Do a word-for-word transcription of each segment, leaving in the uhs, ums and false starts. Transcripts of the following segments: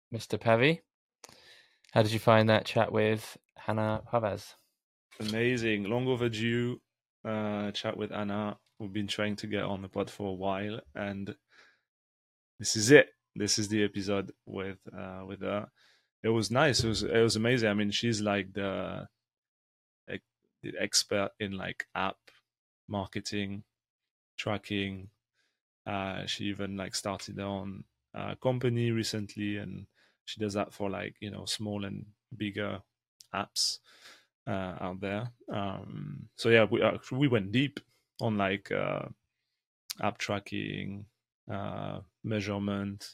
Mister Pavy. How did you find that chat with Hannah Pavaz? Amazing, long overdue uh, chat with Anna. We've been trying to get on the pod for a while, and this is it. This is the episode with uh, with her. It was nice. It was it was amazing. I mean, she's like the, the expert in like app marketing, tracking. Uh, she even like started her own uh, company recently, and she does that for like you know small and bigger apps uh, out there. Um, so yeah, we uh, we went deep on like uh, app tracking, uh, measurement,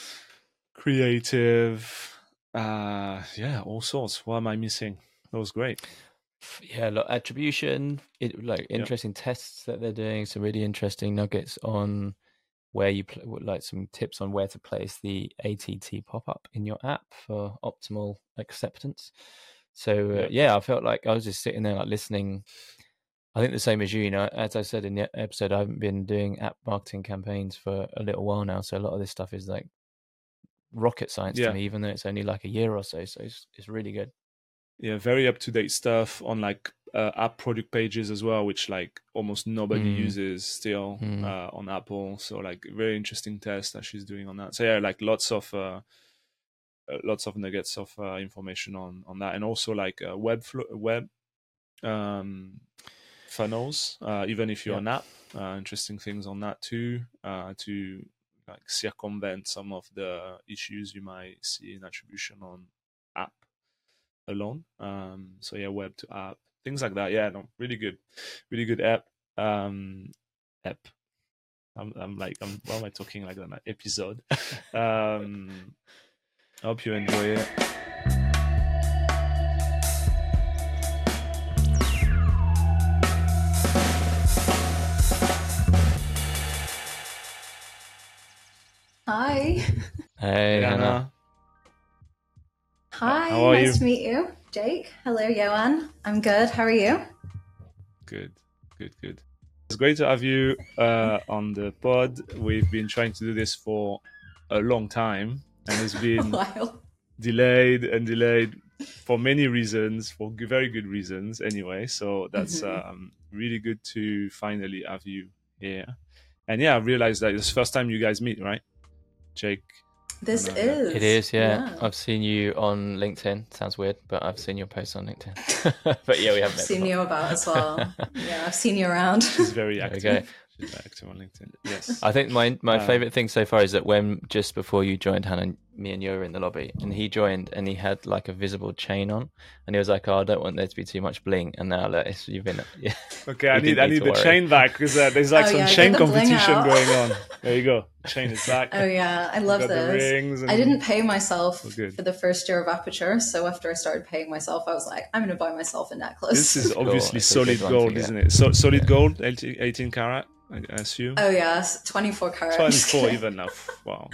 creative, uh, yeah, all sorts. What am I missing? That was great. Yeah, look, attribution, it, like interesting yep. tests that they're doing, some really interesting nuggets on where you pl- like some tips on where to place the A T T pop-up in your app for optimal acceptance. So uh, yep. yeah, I felt like I was just sitting there like listening. I think the same as you, you know, as I said in the episode, I haven't been doing app marketing campaigns for a little while now. So a lot of this stuff is like rocket science yeah. to me, even though it's only like a year or so. So it's, it's really good. Yeah, very up-to-date stuff on like uh, app product pages as well, which like almost nobody mm. uses still mm. uh, on Apple. So like very interesting test that she's doing on that. So yeah, like lots of uh, lots of nuggets of uh, information on on that, and also like uh, web flo- web um, funnels. Uh, even if you're yeah. an app, uh, interesting things on that too uh, to like circumvent some of the issues you might see in attribution on app alone. Um, so yeah, web to app, things like that. Yeah, no, really good, really good app. Um, app. I'm, I'm like, I'm, why am I talking like that? Episode. Um, I hope you enjoy it. Hi. Hey, hey Hannah. Hannah. Hi, How are nice you? to meet you, Jake. Hello, Johan. I'm good. How are you? Good, good, good. It's great to have you uh, on the pod. We've been trying to do this for a long time, and it's been a while. delayed and delayed for many reasons, for very good reasons anyway. So that's mm-hmm. um, really good to finally have you here. And yeah, I realized that it's the first time you guys meet, right? Jake. This is. It is, yeah. yeah. I've seen you on LinkedIn. Sounds weird, but I've seen your posts on LinkedIn. But yeah, we haven't I've seen before. You about as well. Yeah, I've seen you around. She's very active. She's very active on LinkedIn. Yes. I think my my um, favorite thing so far is that when just before you joined, Hannah, me and you were in the lobby, and he joined, and he had like a visible chain on, and he was like, "Oh, I don't want there to be too much bling." And now, like, you've been. Yeah, okay, I need I need the worry. chain back because uh, there's like oh, some yeah, chain competition going on. There you go. Chain is back. Oh yeah, I love this. And... I didn't pay myself oh, for the first year of Aperture, so after I started paying myself, I was like, I'm going to buy myself a necklace. This is obviously solid gold, isn't it? So solid yeah. gold, eighteen karat, I assume. Oh yes, twenty-four karat. twenty-four even now. Wow.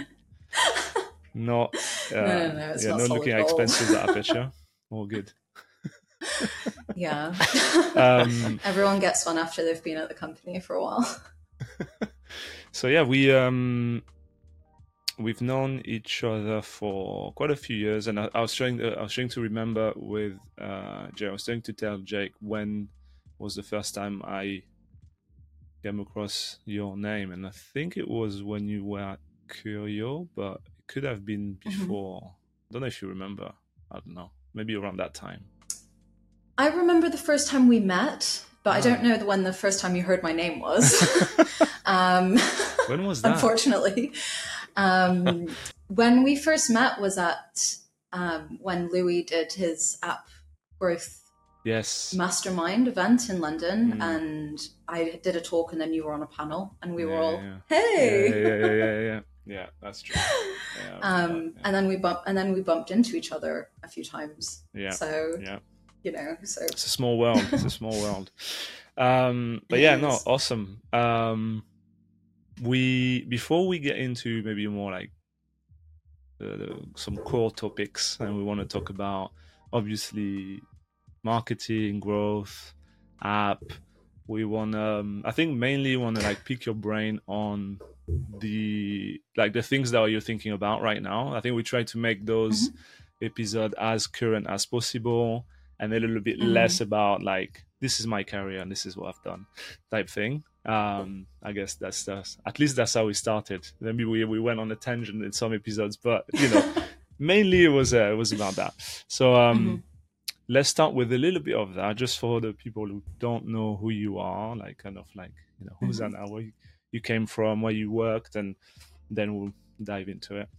Not. Uh, no, no, no. It's yeah, not, not looking at gold. expenses at Aperture. All good. Yeah. um, Everyone gets one after they've been at the company for a while. So yeah, we um we've known each other for quite a few years, and I, I was trying to, I was trying to remember with uh, Jake. I was trying to tell Jake when was the first time I came across your name, and I think it was when you were at Curio, but it could have been before. Mm-hmm. I don't know if you remember. I don't know. Maybe around that time. I remember the first time we met, but oh. I don't know when the first time you heard my name was. um, when was that? Unfortunately. Um, when we first met was at um, when Louis did his app growth yes. mastermind event in London, mm. and I did a talk, and then you were on a panel, and we yeah, were all, yeah. "Hey!" Yeah, yeah, yeah, yeah, yeah. Yeah, that's true. Yeah, um, yeah. And then we bumped, and then we bumped into each other a few times. Yeah. So yeah. you know, so it's a small world. It's a small world. Um, but it yeah, is. no, awesome. Um, we before we get into maybe more like the, the, some core topics, and we want to talk about obviously marketing, growth, app. We want to, um, I think mainly want to like pick your brain on the like the things that you're thinking about right now. I think we try to make those mm-hmm. episodes as current as possible, and a little bit mm-hmm. less about like this is my career and this is what I've done type thing. Um, I guess that's, that's at least that's how we started. Maybe we we went on a tangent in some episodes, but you know, mainly it was uh, it was about that. So um, mm-hmm. let's start with a little bit of that, just for the people who don't know who you are, like kind of like you know who's mm-hmm. Anna, where you, you came from, where you worked, and then we'll dive into it.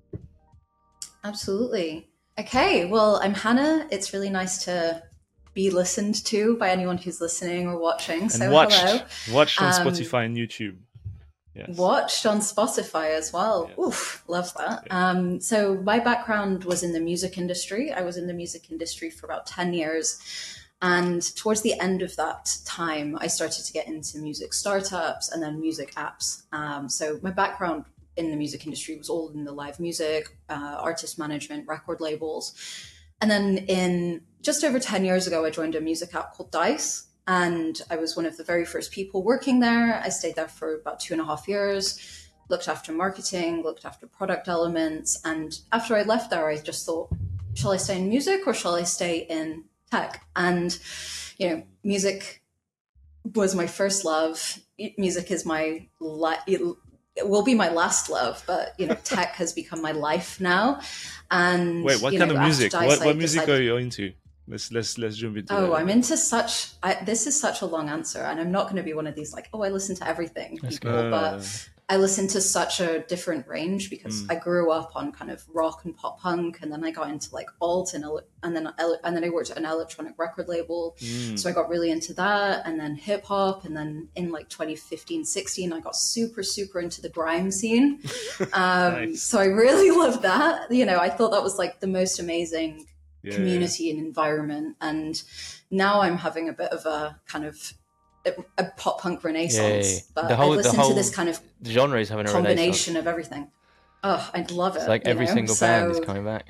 Absolutely. Okay. Well, I'm Hannah. It's really nice to be listened to by anyone who's listening or watching. And so watched, hello. Watched on um, Spotify and YouTube. Yes. Watched on Spotify as well. Yes. Oof, love that. Yeah. Um, so my background was in the music industry. I was in the music industry for about ten years. And towards the end of that time, I started to get into music startups and then music apps. Um, so my background in the music industry was all in the live music, uh, artist management, record labels. And then in just over ten years ago, I joined a music app called Dice. And I was one of the very first people working there. I stayed there for about two and a half years, looked after marketing, looked after product elements. And after I left there, I just thought, shall I stay in music or shall I stay in tech? And, you know, music was my first love. Music is my, li- it will be my last love, but, you know, tech has become my life now. And wait, what you kind know, of music? Dice, what what I music decided, are you into? Let's let's let's jump into. Oh, that. I'm into such. I, this is such a long answer, and I'm not going to be one of these like, oh, I listen to everything people, uh, but I listen to such a different range because mm. I grew up on kind of rock and pop punk, and then I got into like alt and and then and then I worked at an electronic record label, mm. so I got really into that, and then hip hop, and then in like twenty fifteen, sixteen, I got super super into the grime scene. Um, nice. So I really loved that. You know, I thought that was like the most amazing yeah, community yeah. and environment, and now I'm having a bit of a kind of a, a pop punk renaissance. Yeah, but the whole, I listen the whole to this kind of genre is having a combination of everything. Oh, I'd love it. It's like every know? single so, band is coming back.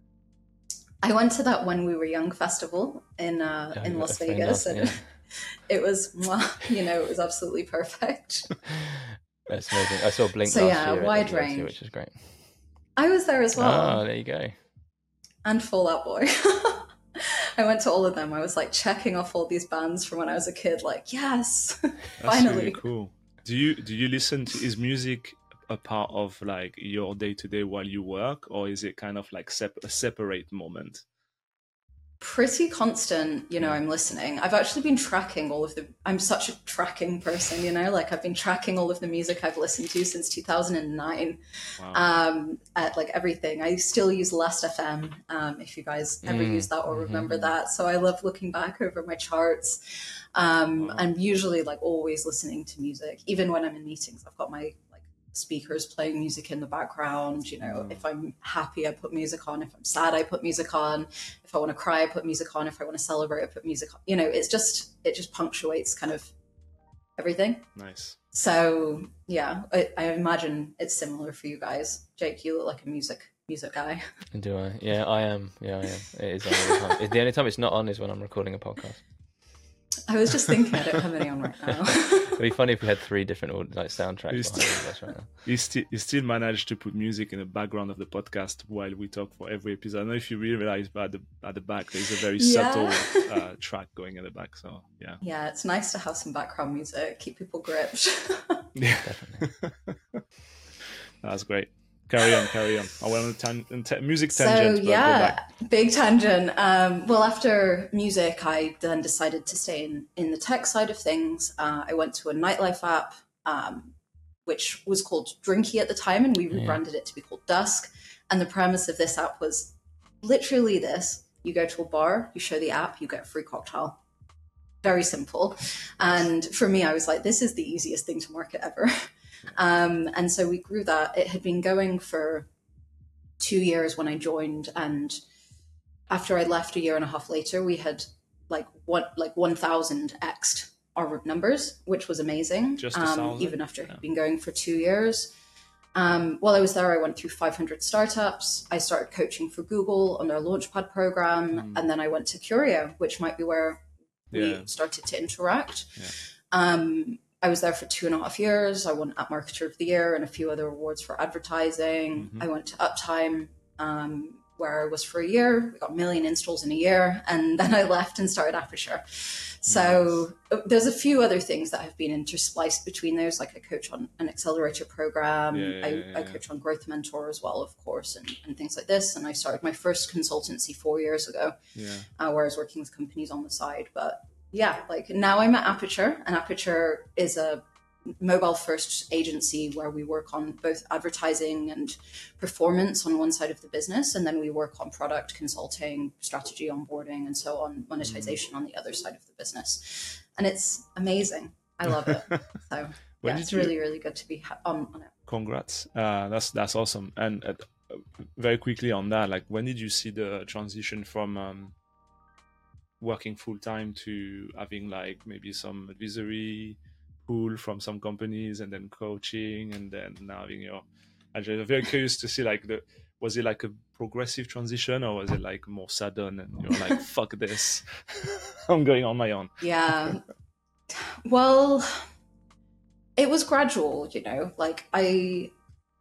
I went to that When We Were Young festival in uh, yeah, in Las Vegas, and yeah. it was, you know, it was absolutely perfect. That's amazing. I saw Blink so, last yeah, year, wide at range, year, which is great. I was there as well. Oh, there you go. And Fall Out Boy. I went to all of them. I was like checking off all these bands from when I was a kid. Like, yes, That's finally. Really cool. Do you do you listen to? Is music a part of like your day to day while you work, or is it kind of like sep- a separate moment? Pretty constant, you know, I'm listening. I've actually been tracking all of the, I'm such a tracking person, you know, like I've been tracking all of the music I've listened to since two thousand nine, wow. um, at like everything. I still use Last F M, um, if you guys ever mm, use that or remember mm-hmm. that. So I love looking back over my charts. Um, wow. I'm usually like always listening to music, even when I'm in meetings. I've got my speakers playing music in the background. You know, mm. if I'm happy, I put music on. If I'm sad, I put music on. If I want to cry, I put music on. If I want to celebrate, I put music on. You know, it's just, it just punctuates kind of everything. Nice. So yeah, I, I imagine it's similar for you guys. Jake, you look like a music music guy. Do I? Yeah, I am. Yeah, I am. It is on all the time. The only time it's not on is when I'm recording a podcast. I was just thinking I don't have any on right now. It'd be funny if we had three different like soundtracks you behind still, us right now. You still, you still managed to put music in the background of the podcast while we talk for every episode. I don't know if you realize, but at the, at the back there's a very yeah. subtle uh, track going in the back. So yeah. Yeah, it's nice to have some background music, keep people gripped. Yeah, definitely. That's great. Carry on, carry on. I went on a tan- t- music tangent. So yeah, big tangent. Um, well, after music, I then decided to stay in, in the tech side of things. Uh, I went to a nightlife app, um, which was called Drinky at the time, and we rebranded yeah. it to be called Dusk. And the premise of this app was literally this. You go to a bar, you show the app, you get a free cocktail. Very simple. And for me, I was like, this is the easiest thing to market ever. Um, and so we grew that. It had been going for two years when I joined, and after I left a year and a half later, we had like one like one thousand x'd our numbers, which was amazing. Just a um, even after it had been going for two years. Um, while I was there, I went through five hundred startups. I started coaching for Google on their Launchpad program, mm. and then I went to Curio, which might be where yeah. we started to interact. Yeah. Um, I was there for two and a half years. I won App Marketer of the Year and a few other awards for advertising. Mm-hmm. I went to Uptime, um, where I was for a year. We got a million installs in a year. And then I left and started Aperture. So nice. There's a few other things that have been interspliced between those. Like I coach on an accelerator program. Yeah, yeah, I, yeah, yeah. I coach on Growth Mentor as well, of course, and, and things like this. And I started my first consultancy four years ago, yeah. uh, where I was working with companies on the side. But yeah, like now I'm at Aperture, and Aperture is a mobile first agency where we work on both advertising and performance on one side of the business, and then we work on product consulting, strategy, onboarding, and so on, monetization mm. on the other side of the business. And it's amazing. I love it. So yeah, it's you... really, really good to be on, on it. Congrats. Uh, that's that's awesome. And uh, very quickly on that, like when did you see the transition from um, working full time to having like maybe some advisory pool from some companies and then coaching and then now having your, I'm just very curious to see like the, was it like a progressive transition or was it like more sudden and you're like, fuck this, I'm going on my own? Yeah. Well, it was gradual, you know, like I,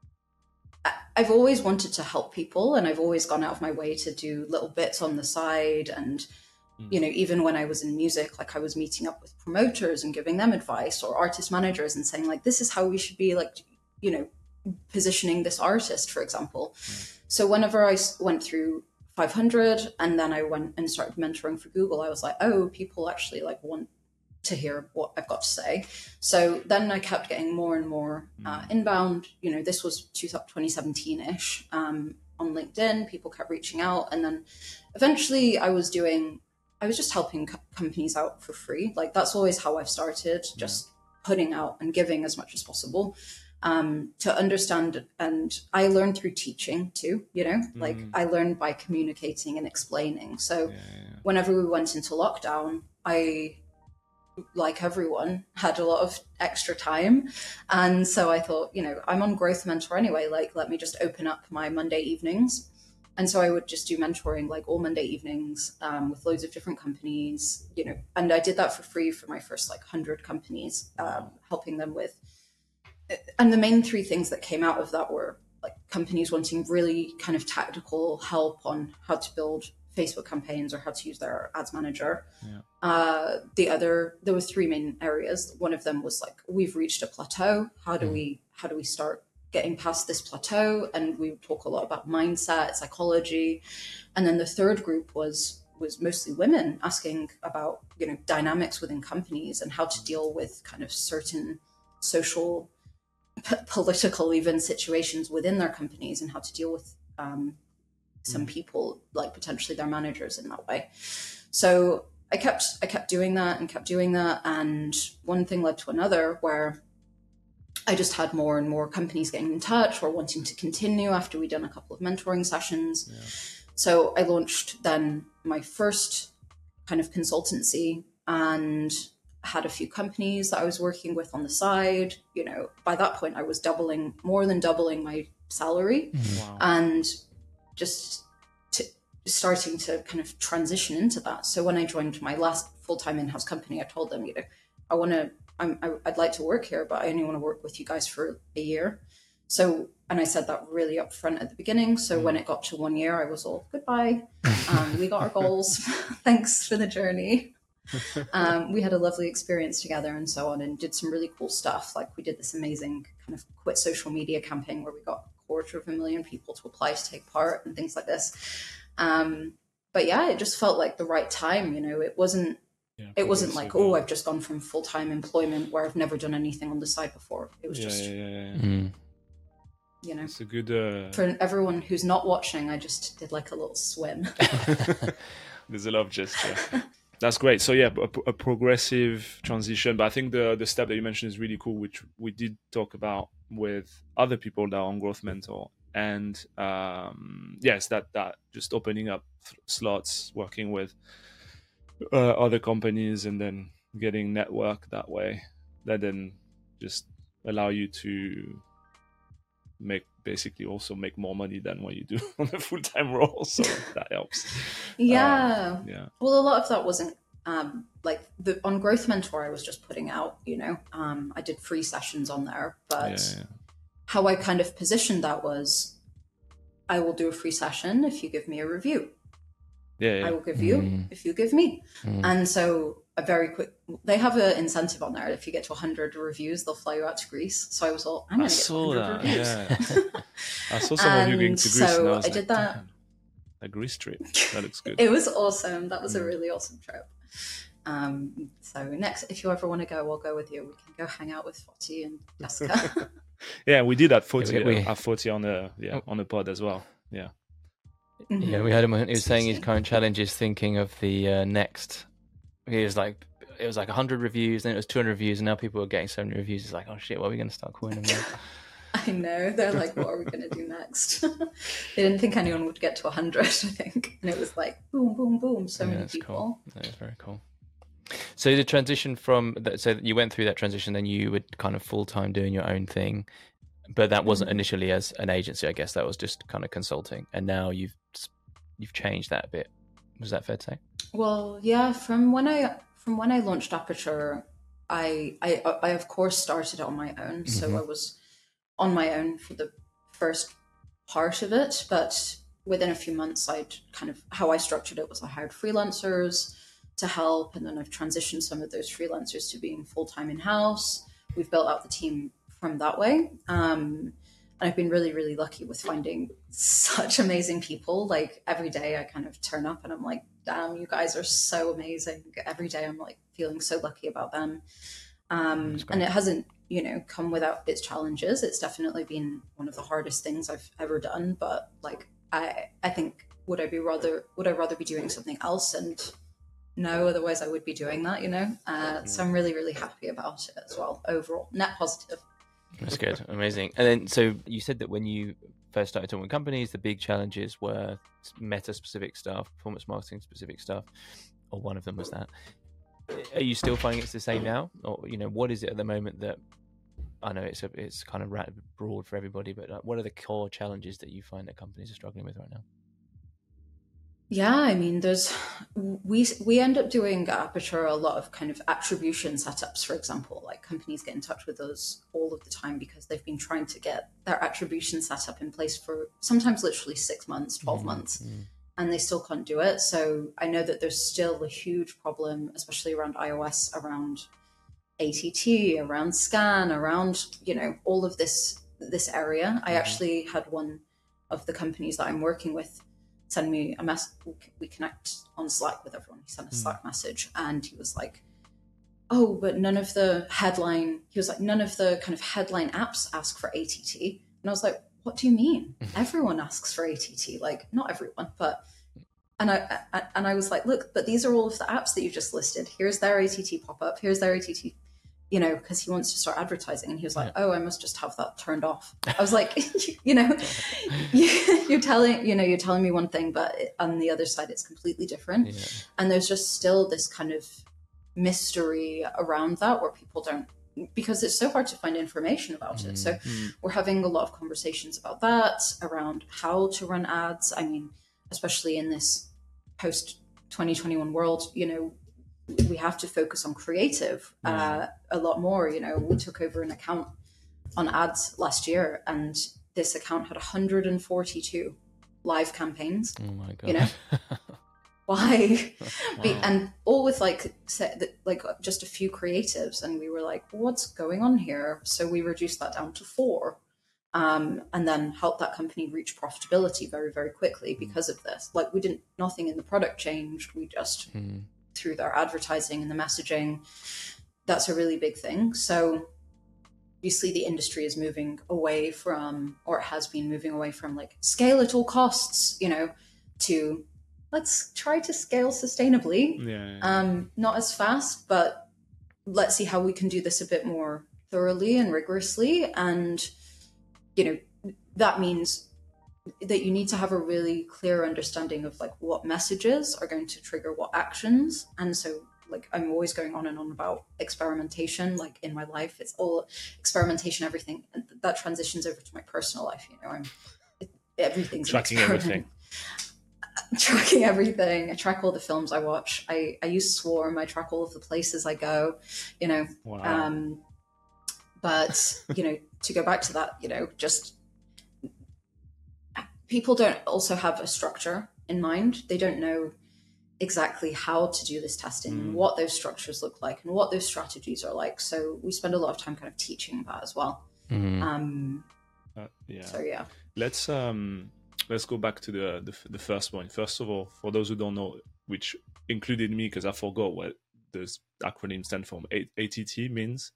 I've always wanted to help people and I've always gone out of my way to do little bits on the side. And you know, even when I was in music, like I was meeting up with promoters and giving them advice or artist managers and saying like, this is how we should be like, you know, positioning this artist, for example. Mm. So whenever I went through five hundred and then I went and started mentoring for Google, I was like, oh, people actually like want to hear what I've got to say. So then I kept getting more and more uh, inbound, you know, this was twenty seventeen-ish um, on LinkedIn, people kept reaching out. And then eventually I was doing I was just helping co- companies out for free. Like that's always how I've started, just yeah. putting out and giving as much as possible um, to understand. And I learned through teaching too, you know, mm. like I learned by communicating and explaining. So yeah, yeah. whenever we went into lockdown, I, like everyone, had a lot of extra time. And so I thought, you know, I'm on Growth Mentor anyway, like let me just open up my Monday evenings. And so I would just do mentoring like all Monday evenings um, with loads of different companies, you know, and I did that for free for my first like one hundred companies, um, helping them with. And the main three things that came out of that were like companies wanting really kind of tactical help on how to build Facebook campaigns or how to use their ads manager. Yeah. Uh, the other, there were three main areas. One of them was like, we've reached a plateau. How do mm. we, how do we start getting past this plateau? And we talk a lot about mindset, psychology. And then the third group was was mostly women asking about, you know, dynamics within companies and how to deal with kind of certain social, p- political even situations within their companies and how to deal with um, some people, like potentially their managers in that way. So I kept I kept doing that and kept doing that. And one thing led to another where I just had more and more companies getting in touch or wanting to continue after we'd done a couple of mentoring sessions. Yeah. So I launched then my first kind of consultancy and had a few companies that I was working with on the side. You know, by that point I was doubling, more than doubling my salary. Wow. And just to, starting to kind of transition into that. So when I joined my last full-time in-house company, I told them, you know, I want to, I'm, I, I'd like to work here, but I only want to work with you guys for a year. So, and I said that really upfront at the beginning. So mm. when it got to one year, I was all goodbye. Um, we got our goals. Thanks for the journey. Um, we had a lovely experience together and so on, and did some really cool stuff. Like we did this amazing kind of quit social media campaign where we got a quarter of a million people to apply to take part and things like this. Um, but yeah, it just felt like the right time. You know, it wasn't, Yeah, it wasn't like, oh, I've just gone from full-time employment where I've never done anything on the side before. It was yeah, just, yeah, yeah, yeah. Mm. you know, it's a good. Uh... For everyone who's not watching, I just did like a little swim. There's a love gesture. That's great. So yeah, a, a progressive transition. But I think the the step that you mentioned is really cool, which we did talk about with other people that are on Growth Mentor. And um, yes, that that just opening up th- slots, working with Uh, other companies and then getting network that way that then just allow you to make basically also make more money than what you do on a full-time role. So that helps. Yeah. Um, yeah. Well, a lot of that wasn't Um, like the on Growth Mentor, I was just putting out, you know, um, I did free sessions on there, but Yeah, yeah. how I kind of positioned that was, I will do a free session if you give me a review. Yeah, yeah. I will give you Mm. if you give me. Mm. And so a very quick, they have an incentive on there. If you get to one hundred reviews, they'll fly you out to Greece. So I was all, I'm I going to get saw one hundred that. reviews. Yeah, I saw some of you going to And Greece, so and I was I like, did that. damn, a Greece trip. That looks good. It was awesome. That was a Mm. really awesome trip. Um, so next, if you ever want to go, we'll go with you. We can go hang out with Foti and Jessica. Yeah, we did at forty, Yeah, we- uh, at forty on the yeah Oh. on the pod as well. Yeah, Mhm. Yeah, we had him. He was saying his Seriously. current challenge is thinking of the uh, next. He was like, it was like one hundred reviews, then it was two hundred reviews, and now people are getting so many reviews. It's like, oh shit, what are we going to start calling them now? I know. They're like, what are we going to do next? They didn't think anyone would get to one hundred, I think. And it was like, boom, boom, boom. So Yeah, many that's people. cool. That is very cool. So the transition from that, so you went through that transition, then you were kind of full time doing your own thing, but that wasn't Mhm. initially as an agency. I guess that was just kind of consulting, and now you've you've changed that a bit. Was that fair to say? Well, yeah, from when I from when I launched Aperture, I I, I of course started on my own. So Mhm. I was on my own for the first part of it, but within a few months, I'd kind of how I structured it was I hired freelancers to help, and then I've transitioned some of those freelancers to being full time in house. We've built out the team from that way. Um, and I've been really, really lucky with finding such amazing people. Like every day I kind of turn up and I'm like, damn, you guys are so amazing. Every day I'm like feeling so lucky about them. Um, That's great. and it hasn't, you know, come without its challenges. It's definitely been one of the hardest things I've ever done. But like, I, I think would I be rather, would I rather be doing something else? And no, otherwise I would be doing that, you know? Uh, so I'm really, really happy about it as well. Overall, net positive. That's good. Amazing. And then, so you said that when you first started talking with companies, the big challenges were meta specific stuff, performance marketing specific stuff, or one of them was that. Are you still finding it's the same now? Or, you know, what is it at the moment that, I know it's a, it's kind of broad for everybody, but like, what are the core challenges that you find that companies are struggling with right now? Yeah, I mean, there's we we end up doing at Aperture a lot of kind of attribution setups, for example. Like companies get in touch with us all of the time because they've been trying to get their attribution setup in place for sometimes literally six months, twelve Mm-hmm. months, and they still can't do it. So I know that there's still a huge problem, especially around iOS, around A T T, around scan, around, you know, all of this this area. I Mhm. actually had one of the companies that I'm working with send me a message. We connect on Slack with everyone. He sent a Slack message and he was like, oh, but none of the headline, he was like, none of the kind of headline apps ask for A T T. And I was like, what do you mean? Everyone asks for A T T. Like, not everyone, but, and I, I and I was like, look, but these are all of the apps that you just listed. Here's their A T T pop-up. Here's their A T T, you know, because he wants to start advertising. And he was like, yeah. oh, I must just have that turned off. I was like, you know, you're telling, you know, you're telling me one thing, but on the other side, it's completely different. Yeah. And there's just still this kind of mystery around that where people don't, because it's so hard to find information about mm-hmm. it. So mm-hmm. we're having a lot of conversations about that, around how to run ads. I mean, especially in this post twenty twenty-one world, you know, we have to focus on creative uh, a lot more. You know, we took over an account on ads last year, and this account had one hundred forty-two live campaigns. Oh my god! You know, why? Wow. And all with like like just a few creatives, and we were like, "What's going on here?" So we reduced that down to four, um, and then helped that company reach profitability very, very quickly because of this. Like, we didn't. Nothing in the product changed. We just mm. through their advertising and the messaging, that's a really big thing. So obviously the industry is moving away from, or it has been moving away from, like, scale at all costs, you know, to let's try to scale sustainably. Yeah, yeah. Um, not as fast, but let's see how we can do this a bit more thoroughly and rigorously. And, you know, that means that you need to have a really clear understanding of, like, what messages are going to trigger what actions. And so, like, I'm always going on and on about experimentation. Like, in my life, it's all experimentation, everything. And that transitions over to my personal life. You know, I'm it, everything's tracking everything. tracking everything. I track all the films I watch. I, I use Swarm. I track all of the places I go, you know. Wow. Um, but, you know, to go back to that, you know, just people don't also have a structure in mind. They don't know exactly how to do this testing, mm. and what those structures look like and what those strategies are like. So we spend a lot of time kind of teaching that as well. Mm. Um, uh, yeah. So yeah. Let's um let's go back to the, the the first point. First of all, for those who don't know, which included me because I forgot what the acronym stands for. A T T means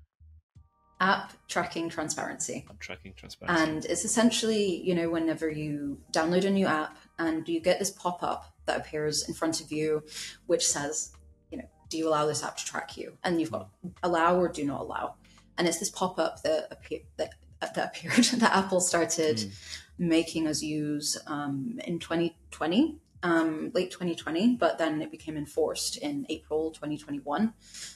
App Tracking Transparency. App Tracking Transparency. And it's essentially, you know, whenever you download a new app and you get this pop-up that appears in front of you, which says, you know, do you allow this app to track you? And you've got allow or do not allow. And it's this pop-up that appear that that appeared that Apple started mm. making us use um, in twenty twenty, um, late twenty twenty, but then it became enforced in April twenty twenty-one.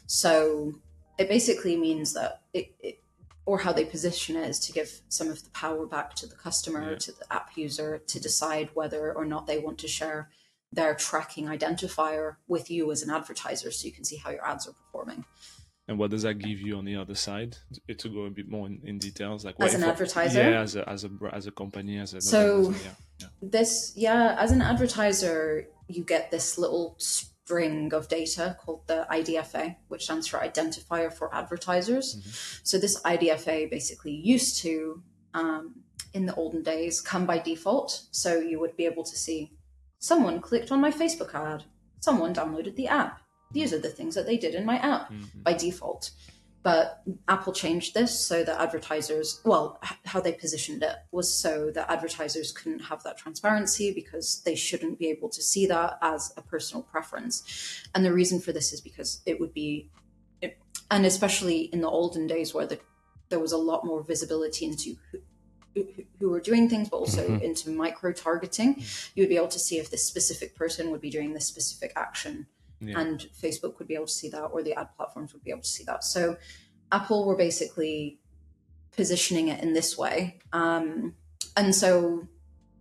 So it basically means that it, it or how they position it is to give some of the power back to the customer, yeah. to the app user, to decide whether or not they want to share their tracking identifier with you as an advertiser, so you can see how your ads are performing. And what does that give you on the other side? It to go a bit more in, in details, like as an for, advertiser, yeah, as a as a as a company, as a so as a, yeah, yeah. this yeah, as an advertiser, you get this little string of data called the I D F A, which stands for Identifier for Advertisers. Mm-hmm. So this I D F A basically used to, um, in the olden days, come by default. So you would be able to see someone clicked on my Facebook ad, someone downloaded the app. These are the things that they did in my app mm-hmm. by default. But Apple changed this so that advertisers, well, how they positioned it was so that advertisers couldn't have that transparency because they shouldn't be able to see that as a personal preference. And the reason for this is because it would be, it, and especially in the olden days where the, there was a lot more visibility into who, who, who were doing things, but also mm-hmm. into micro-targeting, you would be able to see if this specific person would be doing this specific action. Yeah. And Facebook would be able to see that, or the ad platforms would be able to see that. So Apple were basically positioning it in this way. Um, and so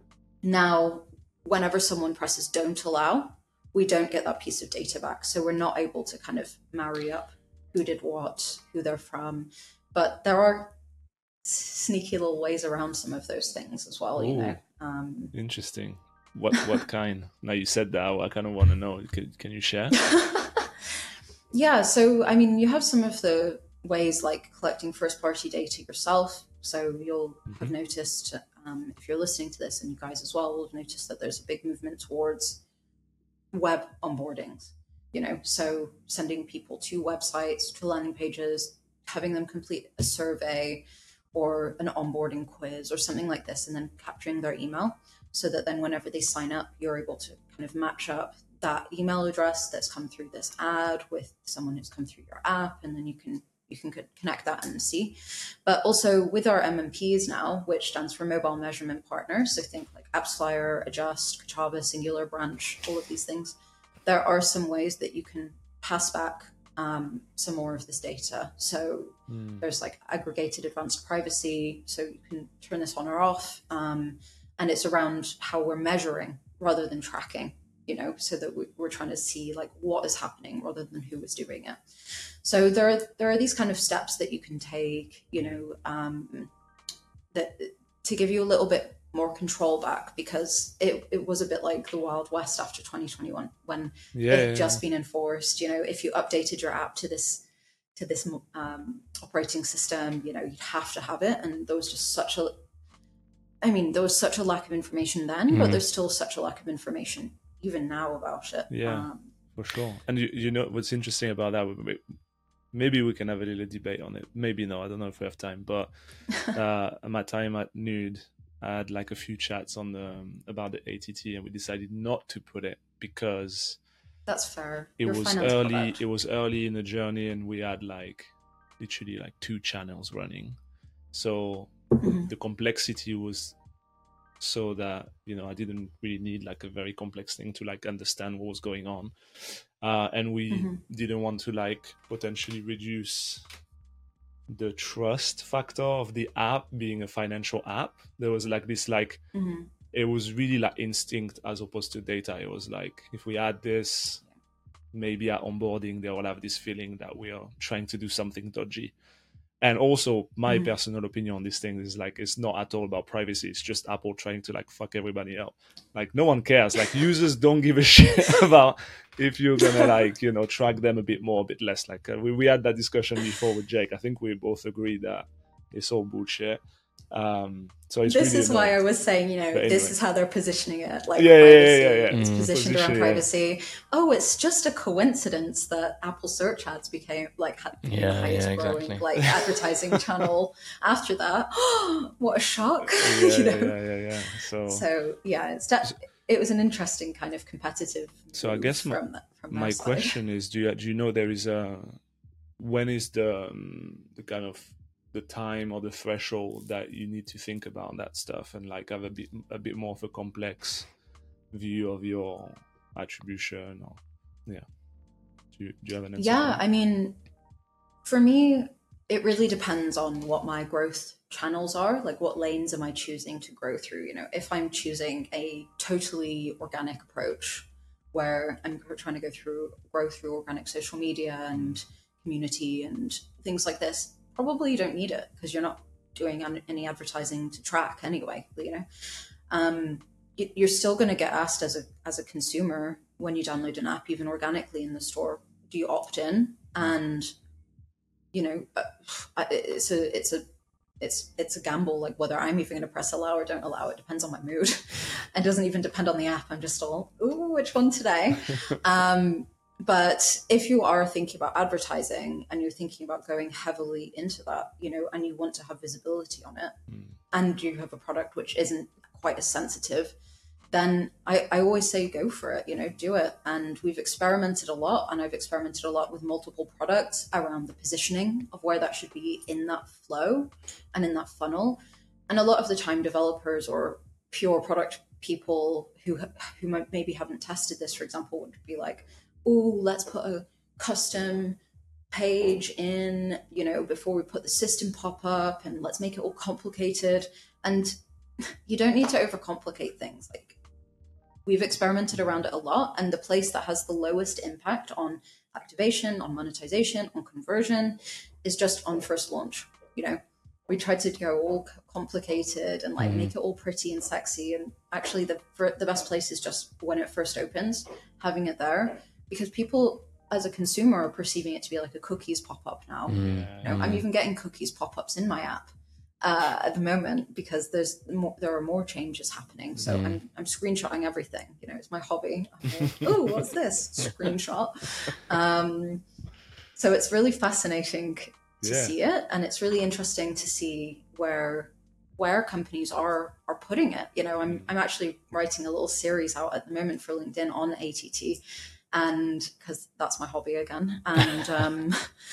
now whenever someone presses don't allow, we don't get that piece of data back. So we're not able to kind of marry up who did what, who they're from. But there are sneaky little ways around some of those things as well. Ooh, you know. Um, interesting. What what kind? Now you said that, I kind of want to know. Can, can you share? Yeah, so I mean, you have some of the ways like collecting first-party data yourself. So you'll mm-hmm. have noticed, um, if you're listening to this, and you guys as well will have noticed that there's a big movement towards web onboardings. You know, so sending people to websites, to landing pages, having them complete a survey or an onboarding quiz or something like this, and then capturing their email. So that then whenever they sign up, you're able to kind of match up that email address that's come through this ad with someone who's come through your app, and then you can you can connect that and see. But also with our M M Ps now, which stands for Mobile Measurement Partners, so think like AppsFlyer, Adjust, Kochava, Singular Branch, all of these things, there are some ways that you can pass back um, some more of this data. So mm. there's like aggregated advanced privacy, so you can turn this on or off. Um, And it's around how we're measuring rather than tracking, you know, so that we're trying to see like what is happening rather than who is doing it. So there are there are these kind of steps that you can take, you know, um, that to give you a little bit more control back, because it, it was a bit like the Wild West after twenty twenty-one when yeah, it had yeah, just yeah. been enforced. You know, if you updated your app to this to this um, operating system, you know, you'd have to have it, and there was just such a I mean, there was such a lack of information then, mm. but there's still such a lack of information even now about it. Yeah, um, for sure. And you, you know, what's interesting about that, maybe we can have a little debate on it. Maybe no, I don't know if we have time. But uh, at my time at Nude, I had like a few chats on the um, about the A T T, and we decided not to put it because that's fair. It Your was early. Product. It was early in the journey, and we had like literally like two channels running, so. Mm-hmm. The complexity was so that, you know, I didn't really need like a very complex thing to like understand what was going on. Uh, and we mm-hmm. didn't want to like potentially reduce the trust factor of the app being a financial app. There was like this like mm-hmm. it was really like instinct as opposed to data. It was like, if we add this, maybe at onboarding, they will have this feeling that we are trying to do something dodgy. And also, my mm. personal opinion on this thing is like, it's not at all about privacy. It's just Apple trying to like fuck everybody up. Like, no one cares. Like, users don't give a shit about if you're gonna like, you know, track them a bit more, a bit less. Like, uh, we, we had that discussion before with Jake. I think we both agree that it's all bullshit. Um, so it's this really is why I was saying, you know, anyway. This is how they're positioning it. Like, yeah, privacy, yeah, yeah, yeah. It's Mm. positioned Position, around yeah. privacy. Oh, it's just a coincidence that Apple search ads became like had yeah, the highest yeah, growing exactly. like advertising channel after that. What a shock! Yeah, you know? yeah, yeah, yeah. So, so yeah, it's de- it was an interesting kind of competitive. So I guess my, from that, from my side. question is: Do you do you know there is a when is the um, the kind of the time or the threshold that you need to think about that stuff and like have a bit a bit more of a complex view of your attribution? Or yeah, do you, do you have an answer? Yeah, I mean, for me, it really depends on what my growth channels are. Like, what lanes am I choosing to grow through? You know, if I'm choosing a totally organic approach where I'm trying to go through grow through organic social media and community and things like this, probably you don't need it because you're not doing any advertising to track anyway. You know, um, you're still going to get asked as a as a consumer when you download an app, even organically in the store, do you opt in? And you know, it's a it's a it's it's a gamble. Like, whether I'm even going to press allow or don't allow, it depends on my mood. It doesn't even depend on the app. I'm just all, ooh, which one today? um, But if you are thinking about advertising and you're thinking about going heavily into that, you know, and you want to have visibility on it, mm. and you have a product which isn't quite as sensitive, then I, I always say go for it, you know, do it. And we've experimented a lot, and I've experimented a lot with multiple products around the positioning of where that should be in that flow and in that funnel. And a lot of the time, developers or pure product people who who might, maybe haven't tested this, for example, would be like, oh, let's put a custom page in, you know, before we put the system pop up, and let's make it all complicated. And you don't need to overcomplicate things. Like, we've experimented around it a lot, and the place that has the lowest impact on activation, on monetization, on conversion is just on first launch. You know, we tried to go all complicated and like mm. make it all pretty and sexy. And actually the the best place is just when it first opens, having it there. Because people, as a consumer, are perceiving it to be like a cookies pop-up now. Mm. You know, I'm even getting cookies pop-ups in my app uh, at the moment because there's more, there are more changes happening. So mm. I'm I'm screenshotting everything. You know, it's my hobby. Oh, what's this? Screenshot. Um, so it's really fascinating to yeah. see it, and it's really interesting to see where where companies are are putting it. You know, I'm I'm actually writing a little series out at the moment for LinkedIn on A T T. And because that's my hobby again, and um,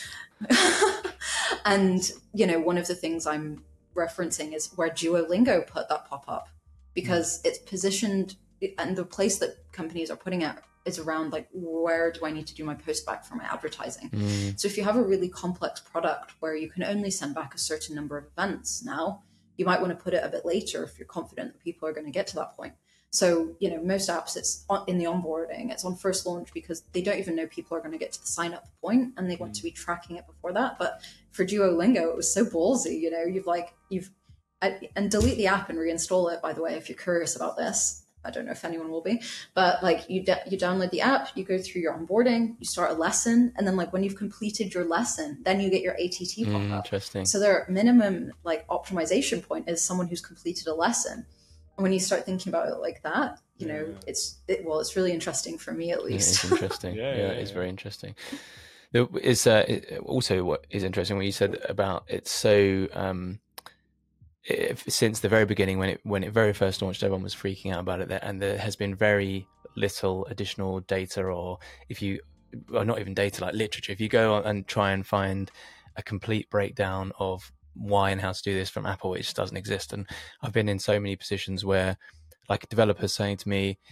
and you know, one of the things I'm referencing is where Duolingo put that pop up, because mm. it's positioned, and the place that companies are putting it is around like, where do I need to do my post back for my advertising? Mm. So if you have a really complex product where you can only send back a certain number of events now, you might want to put it a bit later if you're confident that people are going to get to that point. So, you know, most apps, it's in the onboarding, it's on first launch because they don't even know people are going to get to the sign up point, and they want mm. to be tracking it before that. But for Duolingo, it was so ballsy, you know, you've like, you've, and delete the app and reinstall it, by the way, if you're curious about this. I don't know if anyone will be, but like you, de- you download the app, you go through your onboarding, you start a lesson. And then like when you've completed your lesson, then you get your A T T pop up. Mm, interesting. So their minimum like optimization point is someone who's completed a lesson. When you start thinking about it like that, you know, yeah. it's it, well, it's really interesting for me at least. Yeah, it's interesting. yeah, yeah, yeah, it's yeah. very interesting. There is uh, it, also what is interesting what you said about it's so um, if, since the very beginning when it when it very first launched, everyone was freaking out about it, there, and there has been very little additional data, or if you, well, not even data, like literature. If you go on and try and find a complete breakdown of why and how to do this from Apple, it just doesn't exist. And I've been in so many positions where like developers saying to me,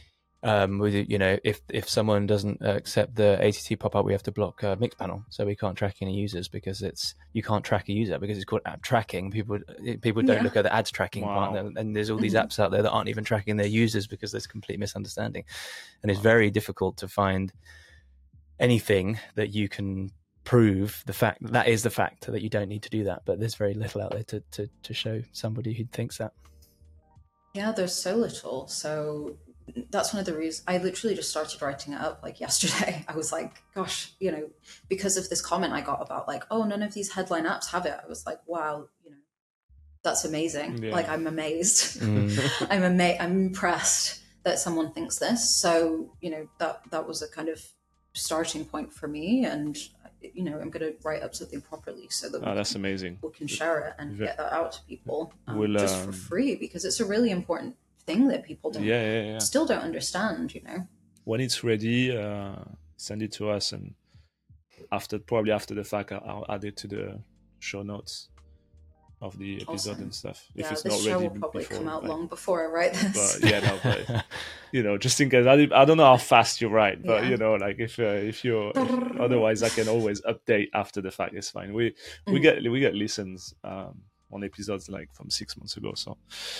Um, with you know, if if someone doesn't accept the A T T pop-up, we have to block uh, Mixpanel, so we can't track any users because it's you can't track a user because it's called app tracking. People people don't yeah. look at the ads tracking wow. part, and there's all these mm-hmm. apps out there that aren't even tracking their users because there's complete misunderstanding, and it's wow. very difficult to find anything that you can prove the fact that is the fact that you don't need to do that. But there's very little out there to to, to show somebody who thinks that. Yeah, there's so little. So. That's one of the reasons I literally just started writing it up like yesterday. I was like, gosh, you know, because of this comment I got about like, oh, none of these headline apps have it. I was like, wow, you know, that's amazing. Yeah. Like, I'm amazed. Mm. I'm ama- I'm impressed that someone thinks this. So, you know, that that was a kind of starting point for me. And, you know, I'm going to write up something properly so that we, oh, that's can, amazing. we can share it and get that out to people um, we'll, just um... for free, because it's a really important thing that people don't yeah, yeah, yeah. still don't understand, you know. When it's ready, uh, send it to us, and after probably after the fact, I'll add it to the show notes of the episode awesome. And stuff. If yeah, it's this not show ready will probably before, come out like, long before I write this. But, yeah, no, but you know, just in case, I, I don't know how fast you write, but yeah. you know, like if uh, if you're if, otherwise, I can always update after the fact. It's fine. We we mm. get we get listens um, on episodes like from six months ago, so.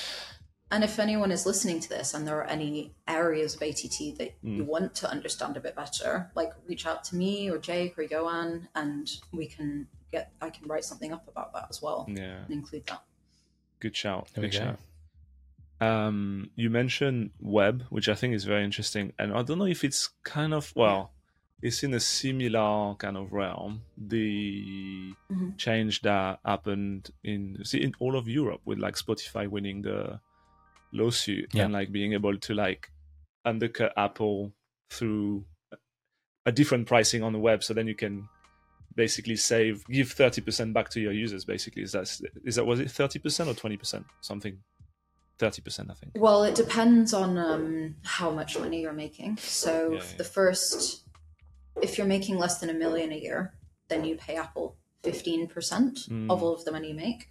And if anyone is listening to this and there are any areas of A T T that mm. you want to understand a bit better, like reach out to me or Jake or Johan, and we can get, I can write something up about that as well. Yeah. And include that. Good shout. There Good we go. shout. Um, you mentioned web, which I think is very interesting. And I don't know if it's kind of, well, it's in a similar kind of realm. The mm-hmm. change that happened in, see, in all of Europe with like Spotify winning the lawsuit yeah. and like being able to like undercut Apple through a different pricing on the web, so then you can basically save, give thirty percent back to your users. Basically, is that is that was it thirty percent or twenty percent? Something thirty percent, I think. Well, it depends on um, how much money you're making. So yeah, yeah. the first, if you're making less than a million a year, then you pay Apple fifteen percent mm. of all of the money you make.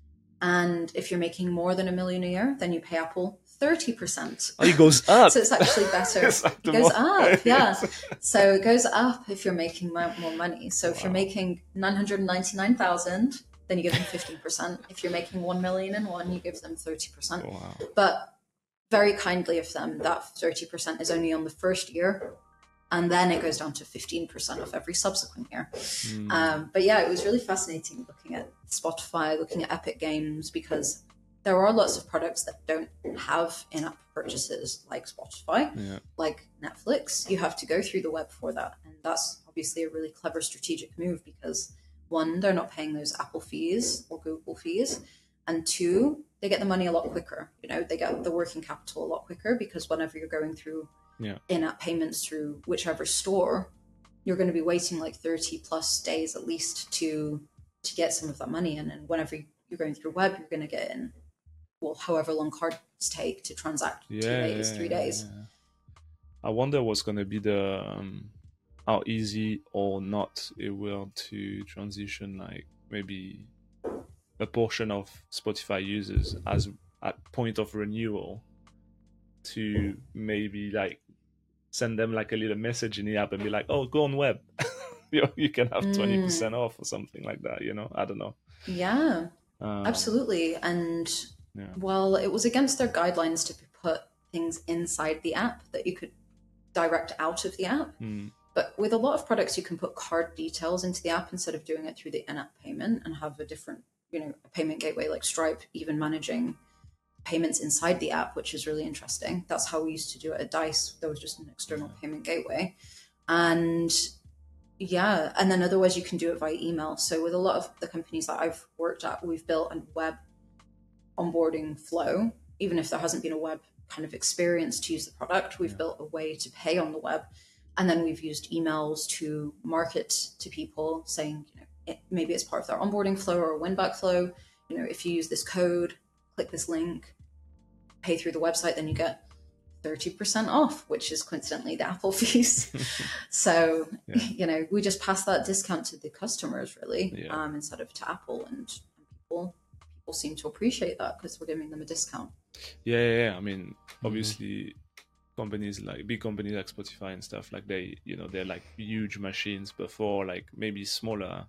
And if you're making more than a million a year, then you pay Apple thirty percent. Oh, it goes up. So it's actually better. It's like it goes more. up, yeah. So it goes up if you're making more money. So if wow. you're making nine hundred ninety-nine thousand, then you give them fifteen percent. If you're making one million and one, you give them thirty percent. Wow. But very kindly of them, that thirty percent is only on the first year. And then it goes down to fifteen percent of every subsequent year. Mm. Um, but yeah, it was really fascinating looking at Spotify, looking at Epic Games, because there are lots of products that don't have in-app purchases like Spotify, yeah. like Netflix. You have to go through the web for that. And that's obviously a really clever strategic move because, one, they're not paying those Apple fees or Google fees. And two, they get the money a lot quicker. You know, they get the working capital a lot quicker because whenever you're going through yeah. in-app payments through whichever store, you're going to be waiting like thirty plus days at least to to get some of that money in. And whenever you're going through web, you're going to get in, well, however long cards take to transact, yeah, two days, yeah, three yeah, days. Yeah. I wonder what's going to be the, um, how easy or not it will to transition like maybe a portion of Spotify users as at point of renewal to maybe like send them like a little message in the app and be like, oh, go on web. you know, you can have twenty percent mm. off or something like that, you know? I don't know. Yeah, um, absolutely. And yeah. well, it was against their guidelines to put things inside the app that you could direct out of the app. Mm. But with a lot of products, you can put card details into the app instead of doing it through the in-app payment and have a different, you know, a payment gateway like Stripe, even managing payments inside the app, which is really interesting. That's how we used to do it at Dice. There was just an external yeah. payment gateway. And yeah, and then otherwise you can do it via email. So with a lot of the companies that I've worked at, we've built a web onboarding flow. Even if there hasn't been a web kind of experience to use the product, we've yeah. built a way to pay on the web. And then we've used emails to market to people saying, you know, it, maybe it's part of their onboarding flow or a win-back flow. You know, if you use this code, click this link, pay through the website, then you get thirty percent off, which is coincidentally the Apple fees. So, yeah. you know, we just pass that discount to the customers really, yeah. um, instead of to Apple, and, and people people seem to appreciate that because we're giving them a discount. Yeah, yeah, yeah. I mean, obviously, mm-hmm. companies like big companies like Spotify and stuff, like they, you know, they're like huge machines. Before, like maybe smaller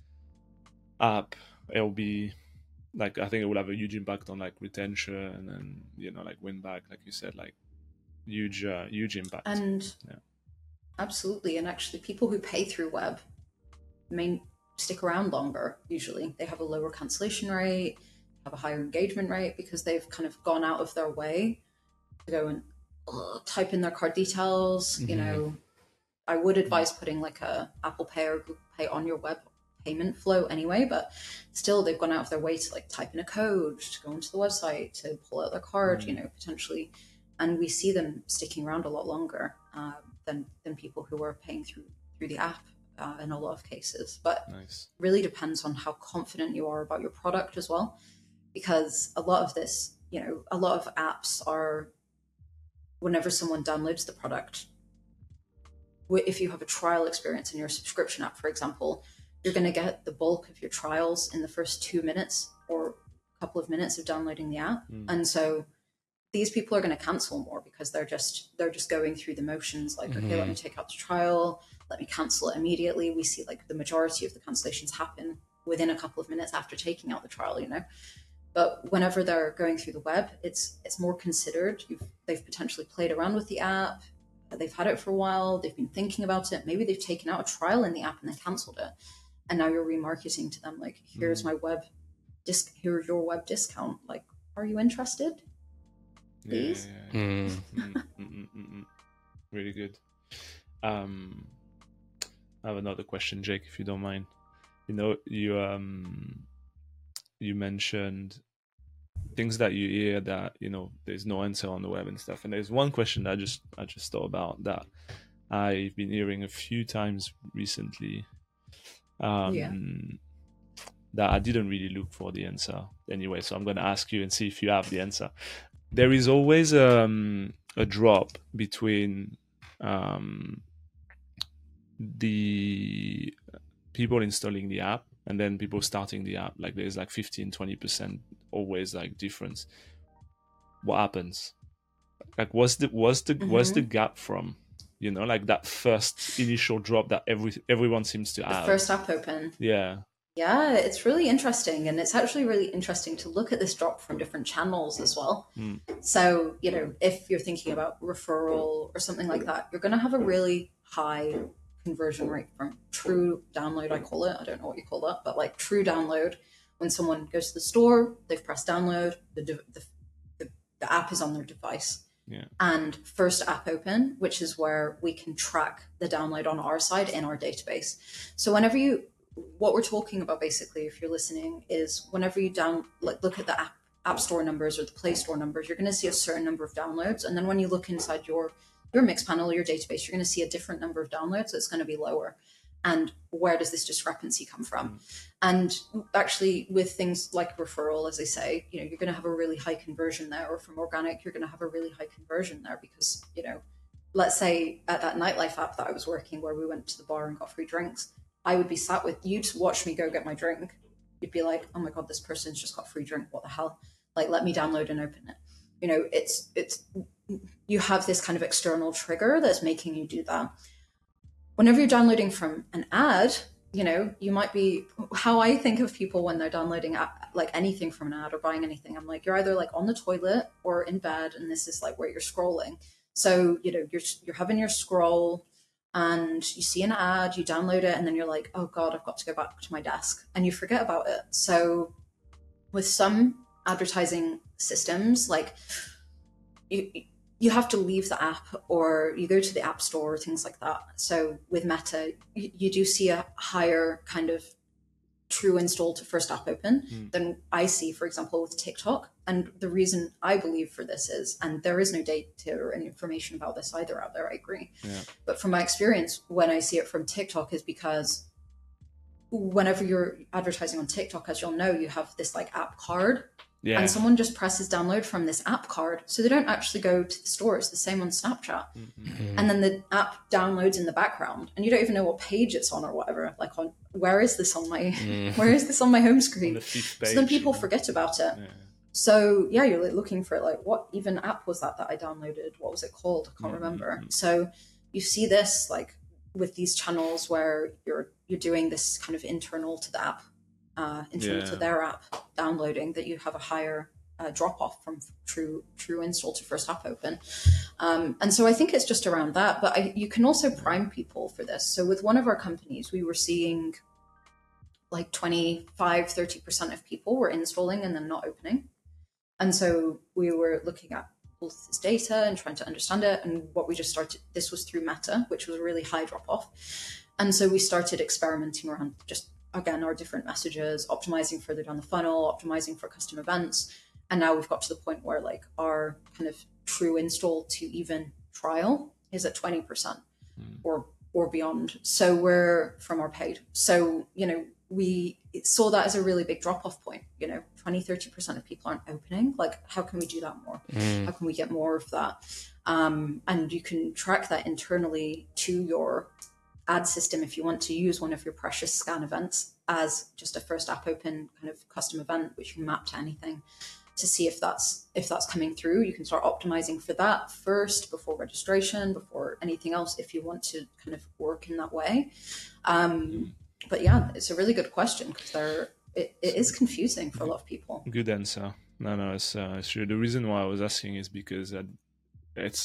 app, it'll be like, I think it will have a huge impact on like retention and, you know, like win back, like you said, like huge, uh, huge impact. And yeah. Absolutely. And actually people who pay through web may stick around longer. Usually they have a lower cancellation rate, have a higher engagement rate, because they've kind of gone out of their way to go and uh, type in their card details. Mm-hmm. You know, I would advise putting like a Apple Pay or Google Pay on your web payment flow anyway, but still they've gone out of their way to like type in a code to go onto the website, to pull out their card, mm-hmm. you know, potentially. And we see them sticking around a lot longer uh, than than people who are paying through through the app uh, in a lot of cases. But nice. Really depends on how confident you are about your product as well, because a lot of this, you know, a lot of apps are, whenever someone downloads the product, if you have a trial experience in your subscription app, for example, you're going to get the bulk of your trials in the first two minutes or a couple of minutes of downloading the app. Mm. And so these people are going to cancel more because they're just they're just going through the motions, like, mm-hmm. okay, let me take out the trial, let me cancel it immediately. We see like the majority of the cancellations happen within a couple of minutes after taking out the trial, you know. But whenever they're going through the web, it's it's more considered. You've, they've potentially played around with the app, they've had it for a while, they've been thinking about it, maybe they've taken out a trial in the app and then cancelled it, and now you're remarketing to them like, here's mm. my web disc, here's your web discount. Like, are you interested? Please. Yeah, yeah, yeah. mm. Mm, mm, mm, mm. Really good. Um, I have another question, Jake, if you don't mind. You know, you um, you mentioned things that you hear that, you know, there's no answer on the web and stuff. And there's one question that I just I just thought about that I've been hearing a few times recently. Um, yeah. That I didn't really look for the answer anyway. So I'm going to ask you and see if you have the answer. There is always um, a drop between um, the people installing the app and then people starting the app. Like there's like fifteen, twenty percent always like difference. What happens? Like what's the what's the mm-hmm. what's the gap from? You know, like that first initial drop that every everyone seems to the have. First app open. Yeah. Yeah, it's really interesting. And it's actually really interesting to look at this drop from different channels as well. Mm. So, you know, if you're thinking about referral or something like that, you're going to have a really high conversion rate from true download, I call it. I don't know what you call that, but like true download. When someone goes to the store, they've pressed download, the, the, the, the app is on their device. Yeah. And first app open, which is where we can track the download on our side in our database. So whenever you, what we're talking about basically, if you're listening, is whenever you down like look at the app, app store numbers or the Play Store numbers, you're going to see a certain number of downloads. And then when you look inside your, your Mixpanel, your database, you're going to see a different number of downloads. So it's going to be lower. And where does this discrepancy come from? Mm. And actually with things like referral, as I say, you know, you're going to have a really high conversion there, or from organic, you're going to have a really high conversion there because, you know, let's say at that nightlife app that I was working where we went to the bar and got free drinks, I would be sat with you to watch me go get my drink. You'd be like, oh my God, this person's just got free drink. What the hell? Like, let me download and open it. You know, it's, it's, you have this kind of external trigger that's making you do that. Whenever you're downloading from an ad, you know, you might be, how I think of people when they're downloading like anything from an ad or buying anything, I'm like, you're either like on the toilet or in bed, and this is like where you're scrolling. So, you know, you're you're having your scroll and you see an ad, you download it, and then you're like, oh God, I've got to go back to my desk, and you forget about it. So with some advertising systems, like you, you have to leave the app or you go to the app store or things like that. So with Meta, you, you do see a higher kind of true install to first app open mm. than I see, for example, with TikTok. And the reason I believe for this is, and there is no data or any information about this either out there, I agree. Yeah. But from my experience, when I see it from TikTok is because whenever you're advertising on TikTok, as you'll know, you have this like app card. Yeah. And someone just presses download from this app card. So they don't actually go to the store. It's the same on Snapchat. Mm-hmm. And then the app downloads in the background and you don't even know what page it's on or whatever. Like, on where is this on my, mm. where is this on my home screen? On the fifth page, so then people yeah. forget about it. Yeah. So yeah, you're like looking for like, what even app was that that I downloaded? What was it called? I can't mm-hmm. remember. So you see this like with these channels where you're you're doing this kind of internal to the app, uh, internal yeah. to their app downloading, that you have a higher uh, drop off from true true install to first app open. Um, and so I think it's just around that. But I, you can also prime people for this. So with one of our companies, we were seeing like twenty-five, thirty percent of people were installing and then not opening. And so we were looking at all this data and trying to understand it. And what we just started, this was through Meta, which was a really high drop off. And so we started experimenting around just, again, our different messages, optimizing further down the funnel, optimizing for custom events. And now we've got to the point where like our kind of true install to even trial is at twenty percent mm. or, or beyond. So we're from our paid. So, you know, we saw that as a really big drop-off point. You know, twenty, thirty percent of people aren't opening. Like, how can we do that more? Mm. How can we get more of that? Um, and you can track that internally to your ad system if you want to use one of your precious scan events as just a first app open kind of custom event, which you can map to anything to see if that's if that's coming through. You can start optimizing for that first before registration, before anything else, if you want to kind of work in that way. Um, But yeah, it's a really good question because there it, it is confusing for a lot of people. Good answer. No, no, it's, uh, it's true. The reason why I was asking is because uh, it's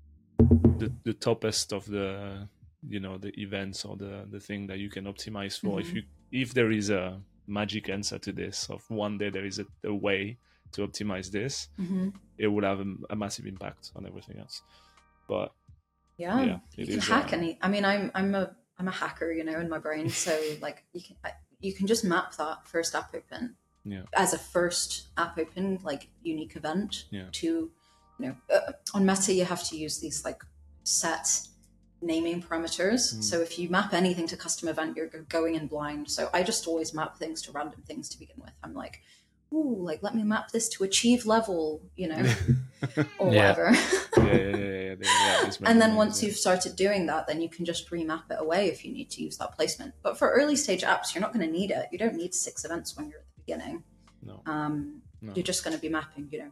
the the toppest of the you know the events or the the thing that you can optimize for. Mm-hmm. If you if there is a magic answer to this, of one day there is a, a way to optimize this, mm-hmm. it will have a, a massive impact on everything else. But yeah, yeah you can hack uh, any. I mean, I'm I'm a I'm a hacker, you know, in my brain. So like you can you can just map that first app open yeah. as a first app open, like unique event yeah. to, you know, uh, on Meta, you have to use these like set naming parameters. Mm. So if you map anything to custom event, you're going in blind. So I just always map things to random things to begin with. I'm like, ooh, like, let me map this to achieve level, you know, or yeah. whatever. yeah, yeah, yeah, yeah, yeah. And then once yeah. you've started doing that, then you can just remap it away if you need to use that placement. But for early stage apps, you're not going to need it. You don't need six events when you're at the beginning. No. Um, no. You're just going to be mapping, you know,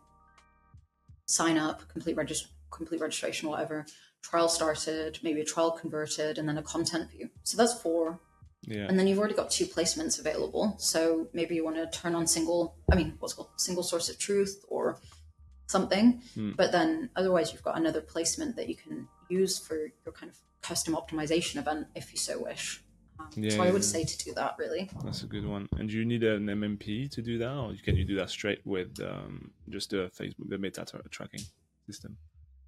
sign up, complete, regist- complete registration, whatever, trial started, maybe a trial converted, and then a content view. So that's four. Yeah. And then you've already got two placements available. So maybe you want to turn on single, I mean, what's it called single source of truth or something. Mm. But then otherwise you've got another placement that you can use for your kind of custom optimization event if you so wish. Um, yeah, so I would yeah. say to do that, really. That's a good one. And do you need an M M P to do that, or can you do that straight with um, just the Facebook, the meta tra- tracking system?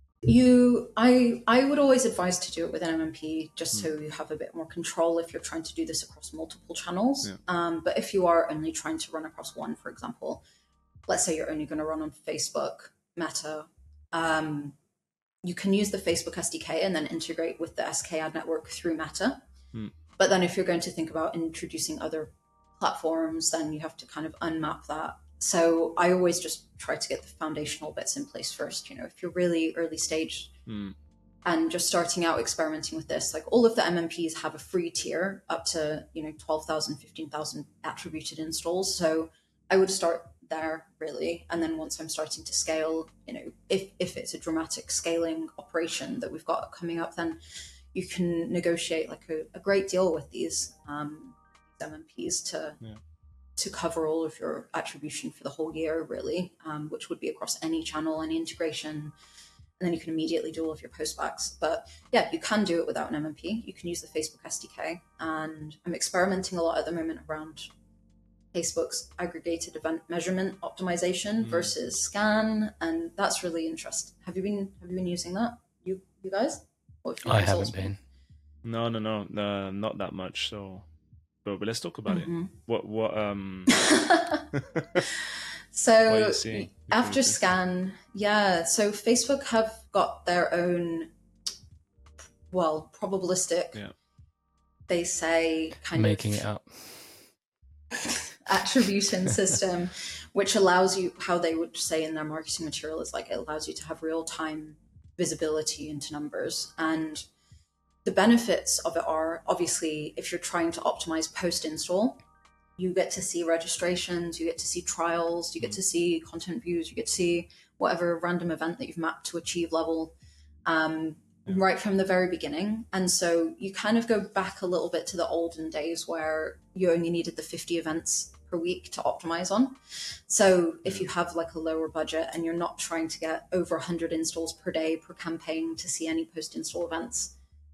You, I, I would always advise to do it with an M M P just mm. so you have a bit more control if you're trying to do this across multiple channels. Yeah. Um, but if you are only trying to run across one, for example, let's say you're only going to run on Facebook, Meta, um, you can use the Facebook S D K and then integrate with the S K ad network through Meta. Mm. But then if you're going to think about introducing other platforms, then you have to kind of unmap that. So I always just try to get the foundational bits in place first. You know, if you're really early stage mm. and just starting out experimenting with this, like all of the M M Ps have a free tier up to, you know, twelve thousand, fifteen thousand attributed installs. So I would start there really. And then once I'm starting to scale, you know, if, if it's a dramatic scaling operation that we've got coming up, then you can negotiate like a, a great deal with these um, M M Ps to yeah. to cover all of your attribution for the whole year, really, um, which would be across any channel, any integration. And then you can immediately do all of your postbacks. But yeah, you can do it without an M M P. You can use the Facebook S D K. And I'm experimenting a lot at the moment around Facebook's aggregated event measurement optimization mm. versus scan. And that's really interesting. Have you been have you been using that? You you guys? I haven't been. No, no, no, no, not that much. So, but, but let's talk about mm-hmm. it. What, what? Um. So after scan, yeah. So Facebook have got their own, well, probabilistic. Yeah. They say kind making of it up. attribution system, which allows you, how they would say in their marketing material, is like it allows you to have real time visibility into numbers. And the benefits of it are obviously if you're trying to optimize post install, you get to see registrations, you get to see trials, you get to see content views, you get to see whatever random event that you've mapped to achieve level um, yeah. right from the very beginning. And so you kind of go back a little bit to the olden days where you only needed the fifty events per week to optimize on. So if you have like a lower budget and you're not trying to get over one hundred installs per day per campaign to see any post-install events,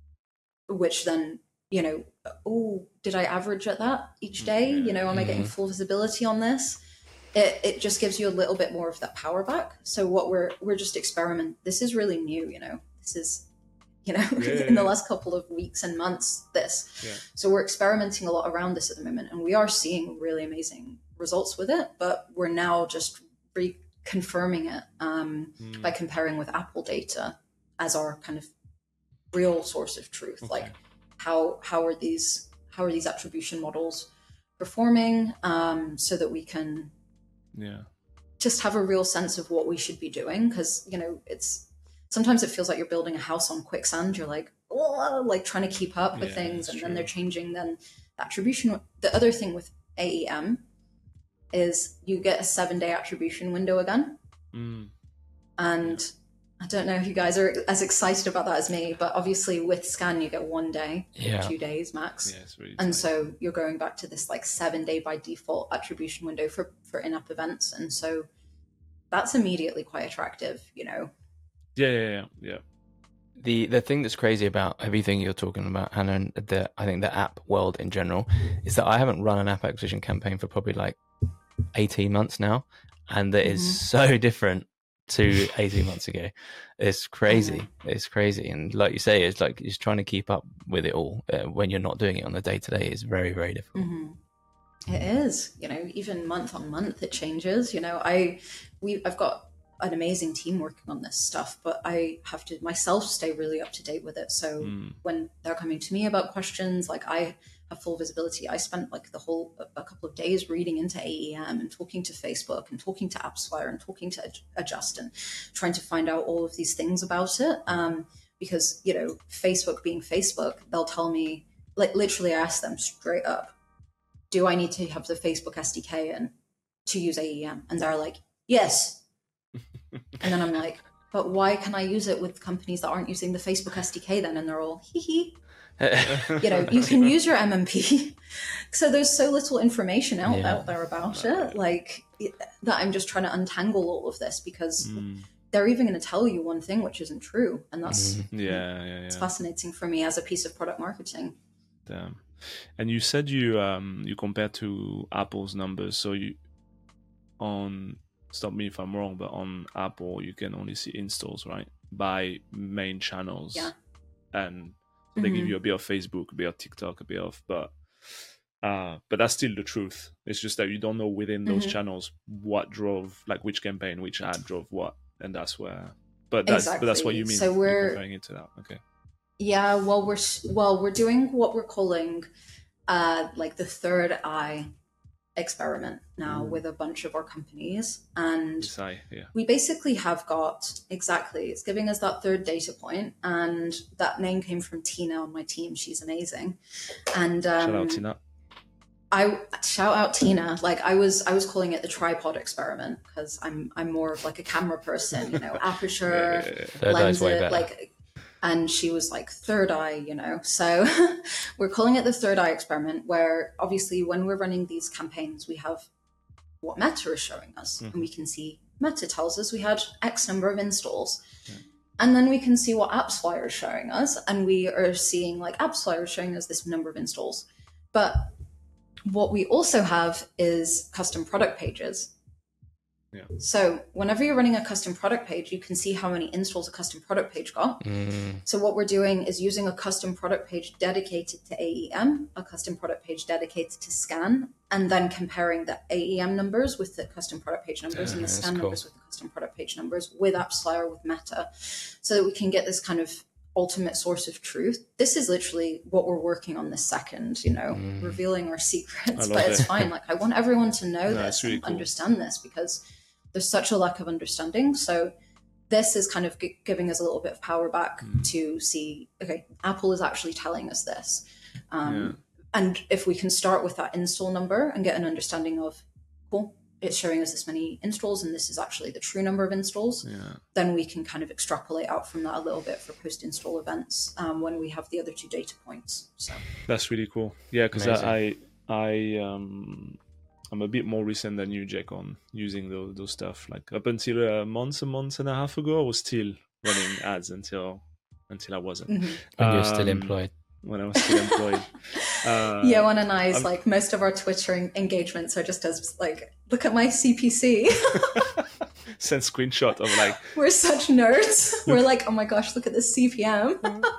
which then, you know, oh, did I average at that each day? You know, am I getting full visibility on this? It it just gives you a little bit more of that power back. So what we're we're just experiment. This is really new, you know. This is, you know, yeah, in the last couple of weeks and months, this. Yeah. So we're experimenting a lot around this at the moment, and we are seeing really amazing results with it. But we're now just reconfirming it um, mm. by comparing with Apple data as our kind of real source of truth. Okay. Like, how how are these how are these attribution models performing, um, so that we can yeah just have a real sense of what we should be doing. Because, you know, it's sometimes it feels like you're building a house on quicksand. You're like, oh, like trying to keep up with yeah, things, and true. Then they're changing. Then the attribution. The other thing with A E M is you get a seven day attribution window again, mm. and I don't know if you guys are as excited about that as me, but obviously with Scan you get one day, yeah. two days max. Yeah, it's really and tight. So you're going back to this like seven day by default attribution window for, for in-app events. And so that's immediately quite attractive, you know? Yeah, yeah, yeah, yeah. The the thing that's crazy about everything you're talking about, Hannah, and the, I think the app world in general, is that I haven't run an app acquisition campaign for probably like eighteen months now. And that mm-hmm. is so different to eighteen months ago. It's crazy. Mm-hmm. It's crazy. And like you say, it's like just trying to keep up with it all uh, when you're not doing it on the day to day is very, very difficult. Mm-hmm. It is, you know, even month on month it changes. You know, I we I've got an amazing team working on this stuff, but I have to myself stay really up to date with it. So mm. when they're coming to me about questions, like I have full visibility. I spent like the whole a couple of days reading into A E M and talking to Facebook and talking to AppsFlyer and talking to Adjust and trying to find out all of these things about it. Um, because, you know, Facebook being Facebook, they'll tell me, like literally I ask them straight up, do I need to have the Facebook S D K in to use A E M? And they're like, yes. And then I'm like, but why can I use it with companies that aren't using the Facebook S D K then? And they're all, hee hee. You know, you can use your M M P. So there's so little information out, yeah. out there about it, like that I'm just trying to untangle all of this because mm. they're even going to tell you one thing which isn't true. And that's mm. yeah, yeah, yeah. It's fascinating for me as a piece of product marketing. Damn. And you said you um you compared to Apple's numbers. So you on stop me if I'm wrong, but on Apple you can only see installs, right? By main channels. Yeah. And they mm-hmm. give you a bit of Facebook, a bit of TikTok, a bit of, but uh, but that's still the truth. It's just that you don't know within those mm-hmm. channels what drove, like which campaign, which ad drove what, and that's where. But that's exactly. but that's what you mean. So we're comparing it to that. Okay. Yeah, well, we're well, we're doing what we're calling, uh, like the third eye experiment now mm. with a bunch of our companies, and I, yeah. we basically have got exactly it's giving us that third data point, and that name came from Tina on my team. She's amazing, and um, shout out Tina. I shout out Tina. Like I was, I was calling it the tripod experiment because I'm, I'm more of like a camera person, you know, aperture, yeah, yeah, yeah. lens, it, like. And she was like, third eye, you know. So we're calling it the third eye experiment, where obviously when we're running these campaigns, we have what Meta is showing us. Mm-hmm. And we can see Meta tells us we had X number of installs. Yeah. And then we can see what AppsFlyer is showing us. And we are seeing like AppsFlyer is showing us this number of installs. But what we also have is custom product pages. Yeah. So whenever you're running a custom product page, you can see how many installs a custom product page got. Mm. So what we're doing is using a custom product page dedicated to A E M, a custom product page dedicated to Scan, and then comparing the A E M numbers with the custom product page numbers yeah, and the Scan cool. numbers with the custom product page numbers with AppsFlyer, with Meta, so that we can get this kind of ultimate source of truth. This is literally what we're working on this second, you know, mm. revealing our secrets, but it's it. fine. Like I want everyone to know no, this really and cool. understand this, because there's such a lack of understanding. So this is kind of g- giving us a little bit of power back mm. to see, okay, Apple is actually telling us this. Um, and if we can start with that install number and get an understanding of, cool, it's showing us this many installs and this is actually the true number of installs, yeah. then we can kind of extrapolate out from that a little bit for post-install events um, when we have the other two data points. So that's really cool. Yeah, because I, I, um, I'm a bit more recent than you, Jack, on using those, those stuff. Like up until a month, a month and a half ago, I was still running ads until until I wasn't. Mm-hmm. When um, you're still employed. When I was still employed. Uh, yeah, one and I's I'm... like most of our Twitter engagements are just as like, look at my C P C. Send screenshot of like we're such nerds. We're like, oh my gosh, look at this C P M.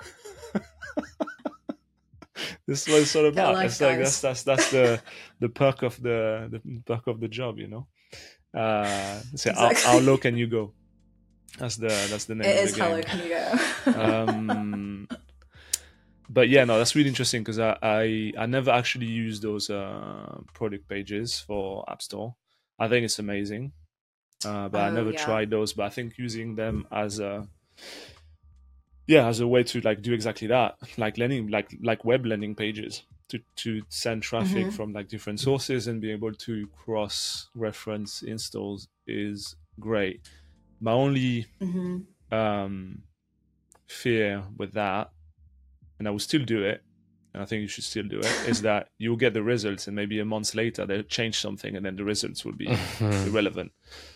This is what it's all about. Life, it's like that's that's that's the the perk of the the perk of the job, you know. Uh, so exactly. how, how low can you go? That's the that's the name. It of is the game. How low can you go? um, but yeah, no, that's really interesting because I, I I never actually use those uh, product pages for App Store. I think it's amazing, uh, but oh, I never yeah. tried those. But I think using them as a yeah as a way to like do exactly that, like landing like like web landing pages to to send traffic mm-hmm. from like different sources and be able to cross reference installs is great. My only mm-hmm. um, fear with that, and I will still do it, and I think you should still do it, is that you'll get the results and maybe a month later they'll change something and then the results will be irrelevant.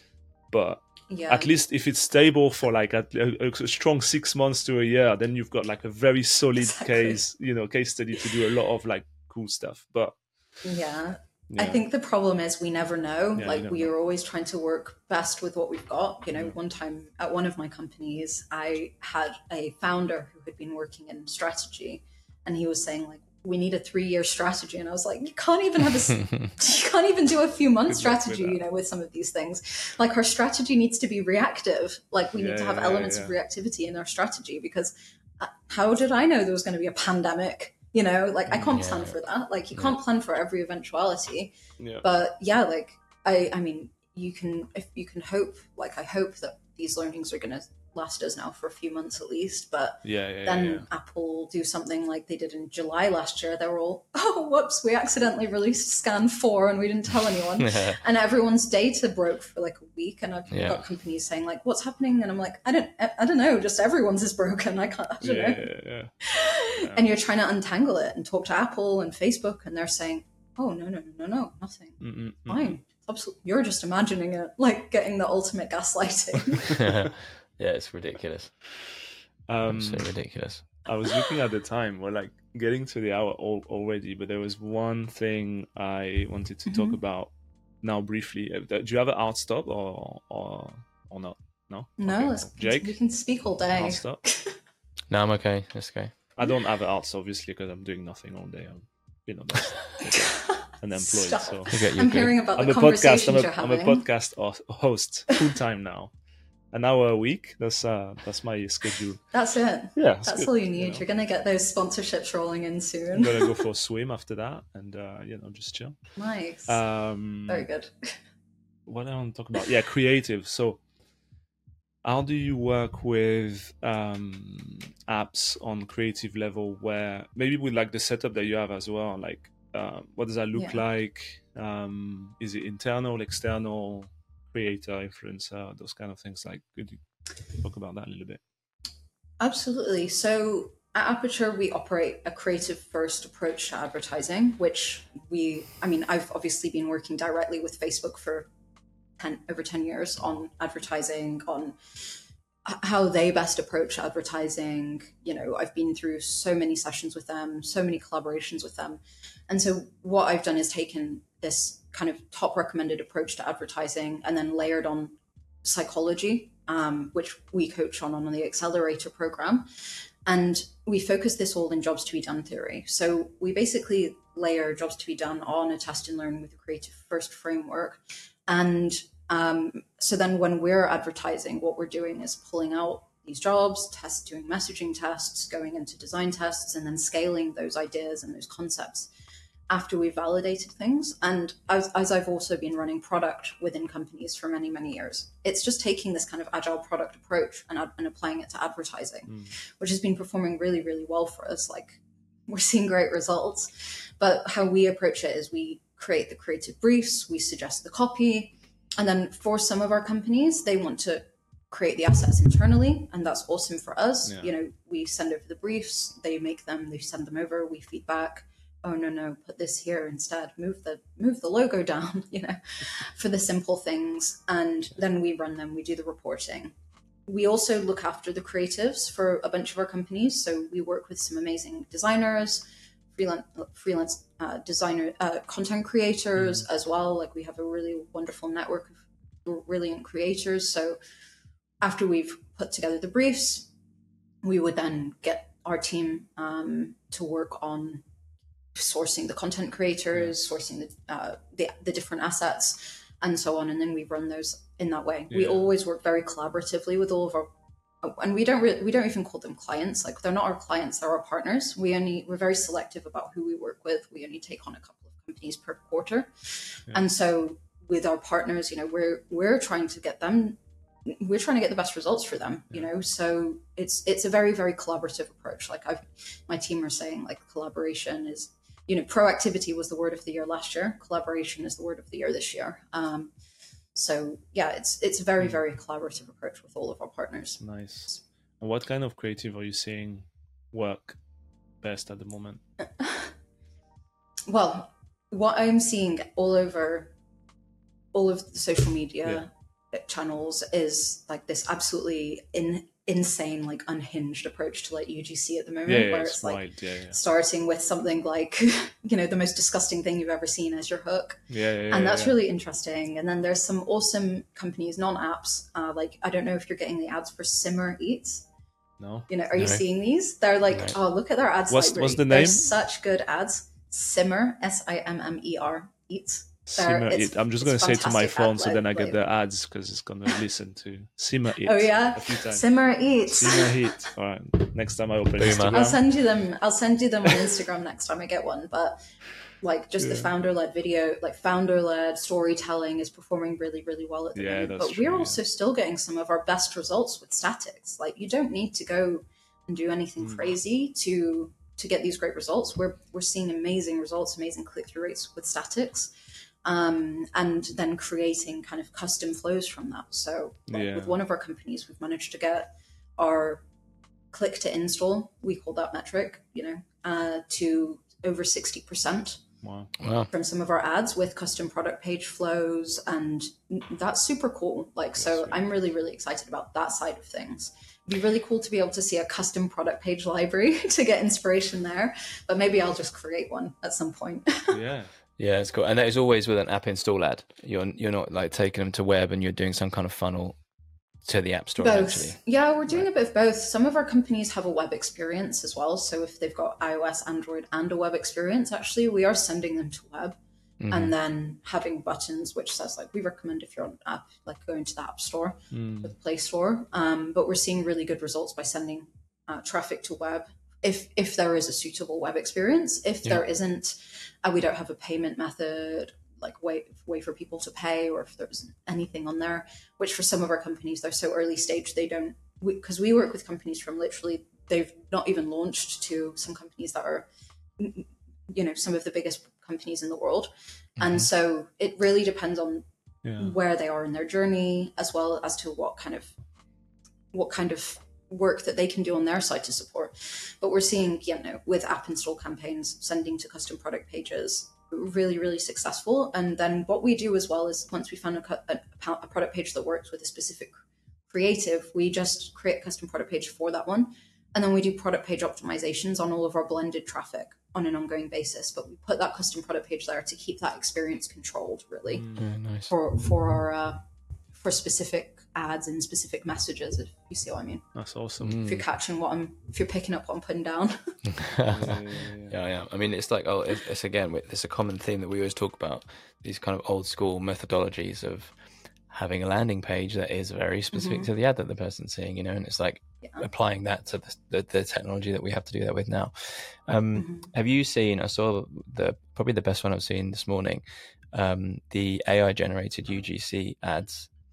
But yeah. at least if it's stable for like a, a, a strong six months to a year, then you've got like a very solid exactly. case, you know, case study to do a lot of like cool stuff. But yeah. Yeah. I think the problem is we never know. Yeah, like we know. are always trying to work best with what we've got. You know, yeah. one time at one of my companies, I had a founder who had been working in strategy, and he was saying like, "We need a three-year strategy," and I was like, "You can't even have a, you can't even do a few month strategy." You know, with some of these things, like our strategy needs to be reactive. Like we yeah, need to have yeah, elements yeah. of reactivity in our strategy because how did I know there was going to be a pandemic? You know, like I can't yeah. plan for that. Like you yeah. can't plan for every eventuality. Yeah. But yeah, like I, I mean, you can if you can hope. Like I hope that these learnings are going to last us now for a few months at least. But yeah, yeah, then yeah, yeah. Apple do something like they did in July last year. They were all, oh, whoops, we accidentally released Scan four and we didn't tell anyone. And everyone's data broke for like a week. And I've yeah. got companies saying like, what's happening? And I'm like, I don't, I, I don't know. Just everyone's is broken. I can't. I don't yeah, know. Yeah, yeah, yeah. And you're trying to untangle it and talk to Apple and Facebook, and they're saying, oh no no no no no nothing. Mm-mm, Fine. mm-mm. Absolutely. You're just imagining it, like getting the ultimate gaslighting. Yeah, it's ridiculous. Um, Absolutely ridiculous. I was looking at the time. We're like getting to the hour al- already, but there was one thing I wanted to mm-hmm. talk about now briefly. Do you have an art stop or or or not? No. No. Okay. Let's, Jake, we can speak all day. Art stop. No, I'm okay. That's okay. I don't have an art stop, obviously, because I'm doing nothing all day. I'm, you know, unemployed. Stop. So Okay, I'm good. hearing about I'm the a conversations podcast. I'm a, you're I'm having. a podcast host full time now. An hour a week. That's uh, that's my schedule. That's it. Yeah, that's good, all you need. you know. You're gonna get those sponsorships rolling in soon. I'm gonna go for a swim after that, and uh, you know, just chill. Nice. Um, Very good. What I want to talk about? Yeah, creative. So, how do you work with um, apps on creative level? Where maybe with like the setup that you have as well. Like, uh, what does that look yeah. like? Um, is it internal, external? Creator, influencer, those kind of things. Like, could you talk about that a little bit? Absolutely. So at Aperture, we operate a creative first approach to advertising, which we, I mean, I've obviously been working directly with Facebook for ten, over ten years on advertising, on how they best approach advertising. You know, I've been through so many sessions with them, so many collaborations with them. And so what I've done is taken this kind of top recommended approach to advertising and then layered on psychology, um, which we coach on on the Accelerator program. And we focus this all in jobs to be done theory. So we basically layer jobs to be done on a test and learn with a creative first framework. And um, so then when we're advertising, what we're doing is pulling out these jobs, tests, doing messaging tests, going into design tests, and then scaling those ideas and those concepts after we've validated things. And as, as I've also been running product within companies for many, many years, it's just taking this kind of agile product approach and, and applying it to advertising, mm. which has been performing really, really well for us. Like we're seeing great results. But how we approach it is we create the creative briefs, we suggest the copy, and then for some of our companies, they want to create the assets internally, and that's awesome for us. Yeah. You know, we send over the briefs, they make them, they send them over, we feedback. Oh no, no, put this here instead. Move the move the logo down, you know, for the simple things. And then we run them, we do the reporting. We also look after the creatives for a bunch of our companies. So we work with some amazing designers, freelance freelance uh, designer, uh, content creators mm-hmm. as well. Like we have a really wonderful network of brilliant creators. So after we've put together the briefs, we would then get our team um, to work on sourcing the content creators, yeah. sourcing the, uh, the the different assets, and so on, and then we run those in that way. Yeah. We always work very collaboratively with all of our, and we don't really, we don't even call them clients. Like they're not our clients; they're our partners. We only we're very selective about who we work with. We only take on a couple of companies per quarter, yeah. and so with our partners, you know, we're we're trying to get them. We're trying to get the best results for them, you know. So it's it's a very very collaborative approach. Like I've, my team are saying, like collaboration is. You know, proactivity was the word of the year last year. Collaboration is the word of the year this year. Um, so yeah, it's it's a very, very collaborative approach with all of our partners. Nice. And what kind of creative are you seeing work best at the moment? Well, what I'm seeing all over all of the social media yeah. channels is like this absolutely in insane, like unhinged approach to like U G C at the moment, yeah, yeah, where it's, it's like wide. Yeah, yeah. starting with something like, you know, the most disgusting thing you've ever seen as your hook. Yeah, yeah, yeah and that's yeah. really interesting. And then there's some awesome companies, non-apps, uh, like, I don't know if you're getting the ads for Simmer Eats. No. You know, are you no. seeing these? They're like, no. oh, look at their ads what's, library. what's the name? They're such good ads. Simmer, S I M M E R, Eats. Simmer it. I'm just going to say to my phone so then I get the ads because it's going to listen to Simmer it. Oh yeah, a few times. Simmer Eat. Simmer Eat. All right. Next time I open Boomer. Instagram, I'll send you them. I'll send you them on Instagram next time I get one. But like just yeah. the founder-led video, like founder-led storytelling is performing really, really well at the yeah, moment. That's but true, we're yeah. also still getting some of our best results with statics. Like you don't need to go and do anything mm. crazy to to get these great results. We're we're seeing amazing results, amazing click-through rates with statics. Um, and then creating kind of custom flows from that. So like yeah. with one of our companies, we've managed to get our click to install, we call that metric, you know, uh, to over sixty percent wow. Wow. from some of our ads with custom product page flows. And that's super cool. Like, that's so sweet. I'm really, really excited about that side of things. It'd be really cool to be able to see a custom product page library to get inspiration there, but maybe I'll just create one at some point. Yeah. Yeah, it's cool. And that is always with an app install ad. You're you're not like taking them to web and you're doing some kind of funnel to the app store. Both. Actually. Yeah, we're doing right. a bit of both. Some of our companies have a web experience as well. So if they've got iOS, Android, and a web experience, actually, we are sending them to web mm-hmm. and then having buttons which says like, we recommend if you're on an app, like going to the App Store mm. or the Play Store. Um, but we're seeing really good results by sending uh, traffic to web. If if there is a suitable web experience, if yeah. there isn't, uh, we don't have a payment method, like way way for people to pay, or if there's anything on there, which for some of our companies, they're so early stage, they don't, because we, we work with companies from literally, they've not even launched, to some companies that are, you know, some of the biggest companies in the world. Mm-hmm. And so it really depends on yeah. where they are in their journey, as well as to what kind of, what kind of work that they can do on their side to support. But we're seeing, you know, with app install campaigns, sending to custom product pages, really, really successful. And then what we do as well is once we found a, a, a product page that works with a specific creative, we just create a custom product page for that one. And then we do product page optimizations on all of our blended traffic on an ongoing basis. But we put that custom product page there to keep that experience controlled, really, mm, nice. for for our uh, for specific ads and specific messages, if you see what I mean. That's awesome. Mm. If you're catching what I'm, if you're picking up what I'm putting down. yeah, yeah, yeah, yeah. yeah, I mean, it's like, oh, it's, it's again, it's a common theme that we always talk about, these kind of old school methodologies of having a landing page that is very specific mm-hmm. to the ad that the person's seeing, you know, and it's like yeah. applying that to the, the, the technology that we have to do that with now. Um, mm-hmm. Have you seen, I saw the, probably the best one I've seen this morning, um, the A I generated U G C ads.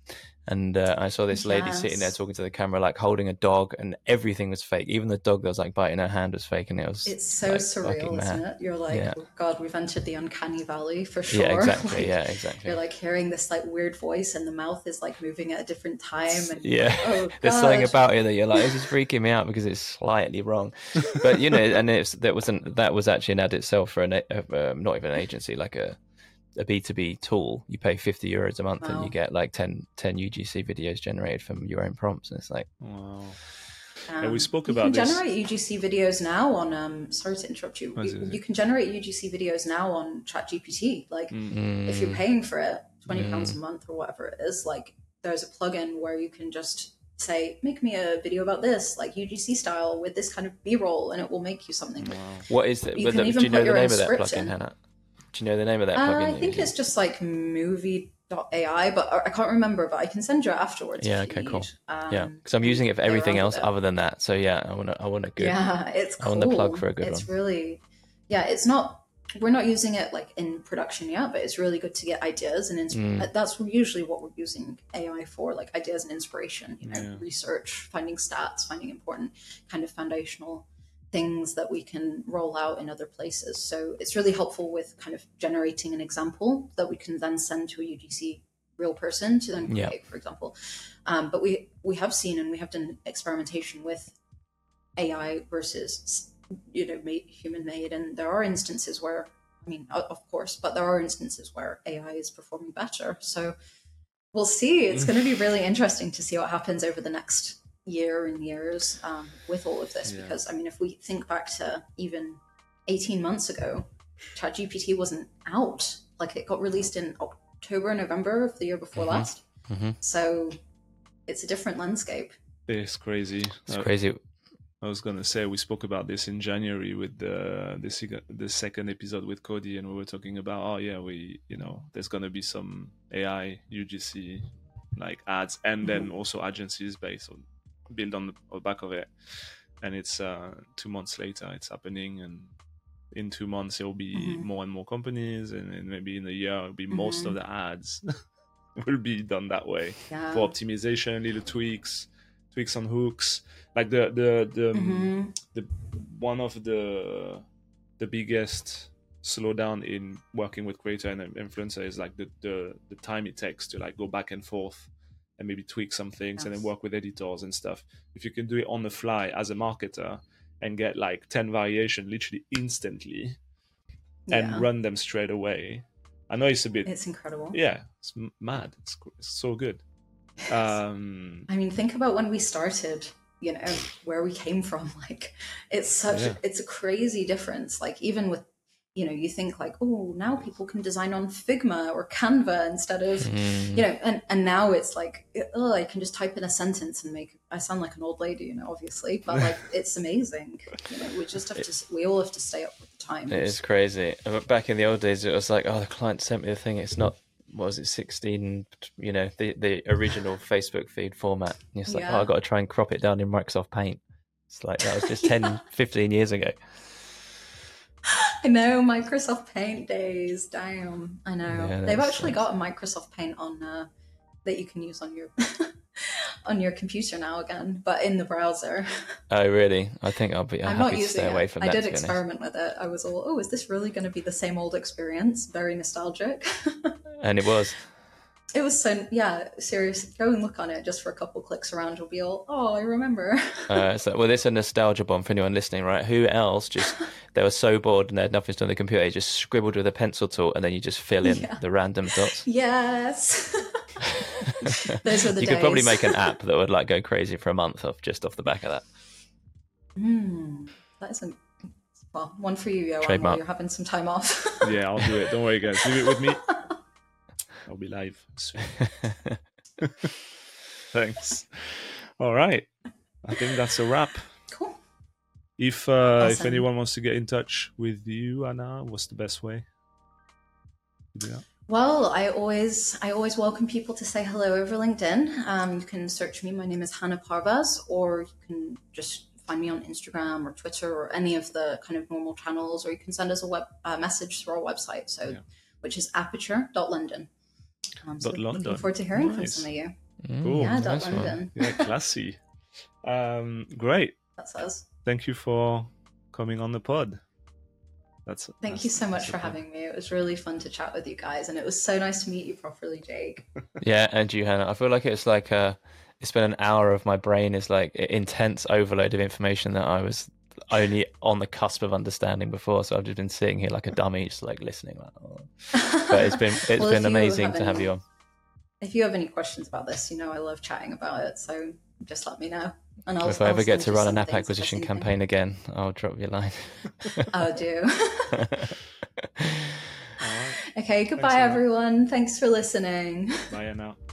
And uh, I saw this lady yes. sitting there talking to the camera, like holding a dog, and everything was fake. Even the dog that was like biting her hand was fake, and it was. It's so like, surreal, isn't it? You're like, yeah. oh God, we've entered the uncanny valley for sure. Yeah, exactly. like, yeah, exactly. You're like hearing this like weird voice, and the mouth is like moving at a different time. And yeah, like, oh, there's something about it that you're like, this is freaking me out because it's slightly wrong. But you know, and it's that wasn't that was actually an ad itself for an uh, not even an agency, like a. a B two B tool. You pay fifty euros a month wow. and you get like ten, ten U G C videos generated from your own prompts, and it's like wow. Um, yeah, we spoke you about can this. generate U G C videos now on um sorry to interrupt you. You, you can generate U G C videos now on ChatGPT. Like mm. if you're paying for it, twenty mm. pounds a month or whatever it is, like there's a plugin where you can just say, make me a video about this, like U G C style with this kind of B-roll, and it will make you something. Wow. What is it? You can the, even do you know the name of that plugin, in. Hannah? Do you know the name of that plugin? Uh, I think it's just like movie dot A I, but I can't remember, but I can send you it afterwards. Yeah, okay, cool. Um, yeah, because I'm using it for everything else other than that. So yeah, I want to, I want a good. Yeah, it's cool. I want the plug for a good it's one. It's really, yeah, it's not, we're not using it like in production yet, but it's really good to get ideas and insp- mm. that's usually what we're using A I for, like ideas and inspiration, you know, yeah. research, finding stats, finding important kind of foundational things that we can roll out in other places. So it's really helpful with kind of generating an example that we can then send to a U G C real person to then create, yeah. for example. Um, but we we have seen and we have done experimentation with A I versus, you know, made, human made. And there are instances where, I mean, of course, but there are instances where A I is performing better. So we'll see. It's going to be really interesting to see what happens over the next year and years um, with all of this, yeah. because I mean, if we think back to even eighteen months ago, ChatGPT wasn't out. Like it got released in October, November of the year before mm-hmm. last. Mm-hmm. So it's a different landscape. It's crazy. It's uh, crazy. I was gonna say we spoke about this in January with the the, the second episode with Cody, and we were talking about oh yeah, we you know there's gonna be some A I U G C like ads, and then mm-hmm. also agencies based on build on the, on the back of it, and it's uh two months later it's happening, and in two months it will be mm-hmm. more and more companies, and, and maybe in a year it'll be mm-hmm. most of the ads will be done that way yeah. for optimization, little tweaks tweaks on hooks, like the the the, mm-hmm. the one of the the biggest slowdown in working with creator and influencer is like the the, the time it takes to like go back and forth and maybe tweak some things yes. and then work with editors and stuff. If you can do it on the fly as a marketer and get like ten variation literally instantly yeah. and run them straight away. I know it's a bit... It's incredible. Yeah, it's mad. It's, it's so good. Um, I mean, think about when we started, you know, where we came from. Like, it's such... Yeah. It's a crazy difference. Like, even with, you know, you think like, oh, now people can design on Figma or Canva instead of, mm. you know, and, and now it's like, oh, I can just type in a sentence and make, I sound like an old lady, you know, obviously, but like, it's amazing. You know, we just have to, we all have to stay up with the times. It is crazy. Back in the old days, it was like, oh, the client sent me the thing. It's not, what was it, sixteen, you know, the, the original Facebook feed format. And it's like, yeah. oh, I've got to try and crop it down in Microsoft Paint. It's like, that was just ten, yeah. fifteen years ago. I know, Microsoft Paint days. Damn, I know. Yeah, they've actually got a Microsoft Paint on uh, that you can use on your on your computer now again, but in the browser. Oh, really? I think I'll be. I'm, I'm happy not to using stay it. away from I that. I did experiment with it. I was all, oh, is this really going to be the same old experience? Very nostalgic. And it was. It was so, yeah, seriously, go and look on it just for a couple clicks around. You'll be all, oh, I remember. uh, so, well, this is a nostalgia bomb for anyone listening, right? Who else just, they were so bored and they had nothing to do on the computer, they just scribbled with a pencil tool and then you just fill in yeah. the random dots. Yes. Those were the You days. could probably make an app that would like go crazy for a month off just off the back of that. Hmm. That isn't, well, one for you, Johan, while you're having some time off. Yeah, I'll do it. Don't worry, guys. Leave it with me. I'll be live soon. Thanks. All right. I think that's a wrap. Cool. If uh, awesome. if anyone wants to get in touch with you, Anna, what's the best way to do that? Well, I always I always welcome people to say hello over LinkedIn. Um, you can search me. My name is Hannah Parvaz, or you can just find me on Instagram or Twitter or any of the kind of normal channels, or you can send us a web uh, message through our website, so yeah. which is aperture dot london. Um, so London. Looking forward to hearing nice. from some of you. Mm, cool. Yeah, nice dot London. Yeah, classy. Um, great. That's us. Thank you for coming on the pod. That's Thank that's, you so much that's for having me. It was really fun to chat with you guys, and it was so nice to meet you properly, Jake. Yeah, and you, Hannah. I feel like it's like a, it's been an hour of my brain is like intense overload of information that I was only on the cusp of understanding before. So I've just been sitting here like a dummy, just like listening. Like, oh. But it's been it's well, been amazing have to have any, you on. If you have any questions about this, you know I love chatting about it. So just let me know. And I'll, if I ever I'll get to run an app things acquisition campaign again, I'll drop you a line. I'll do. All right. Okay, goodbye, everyone. Thanks for listening. Bye now.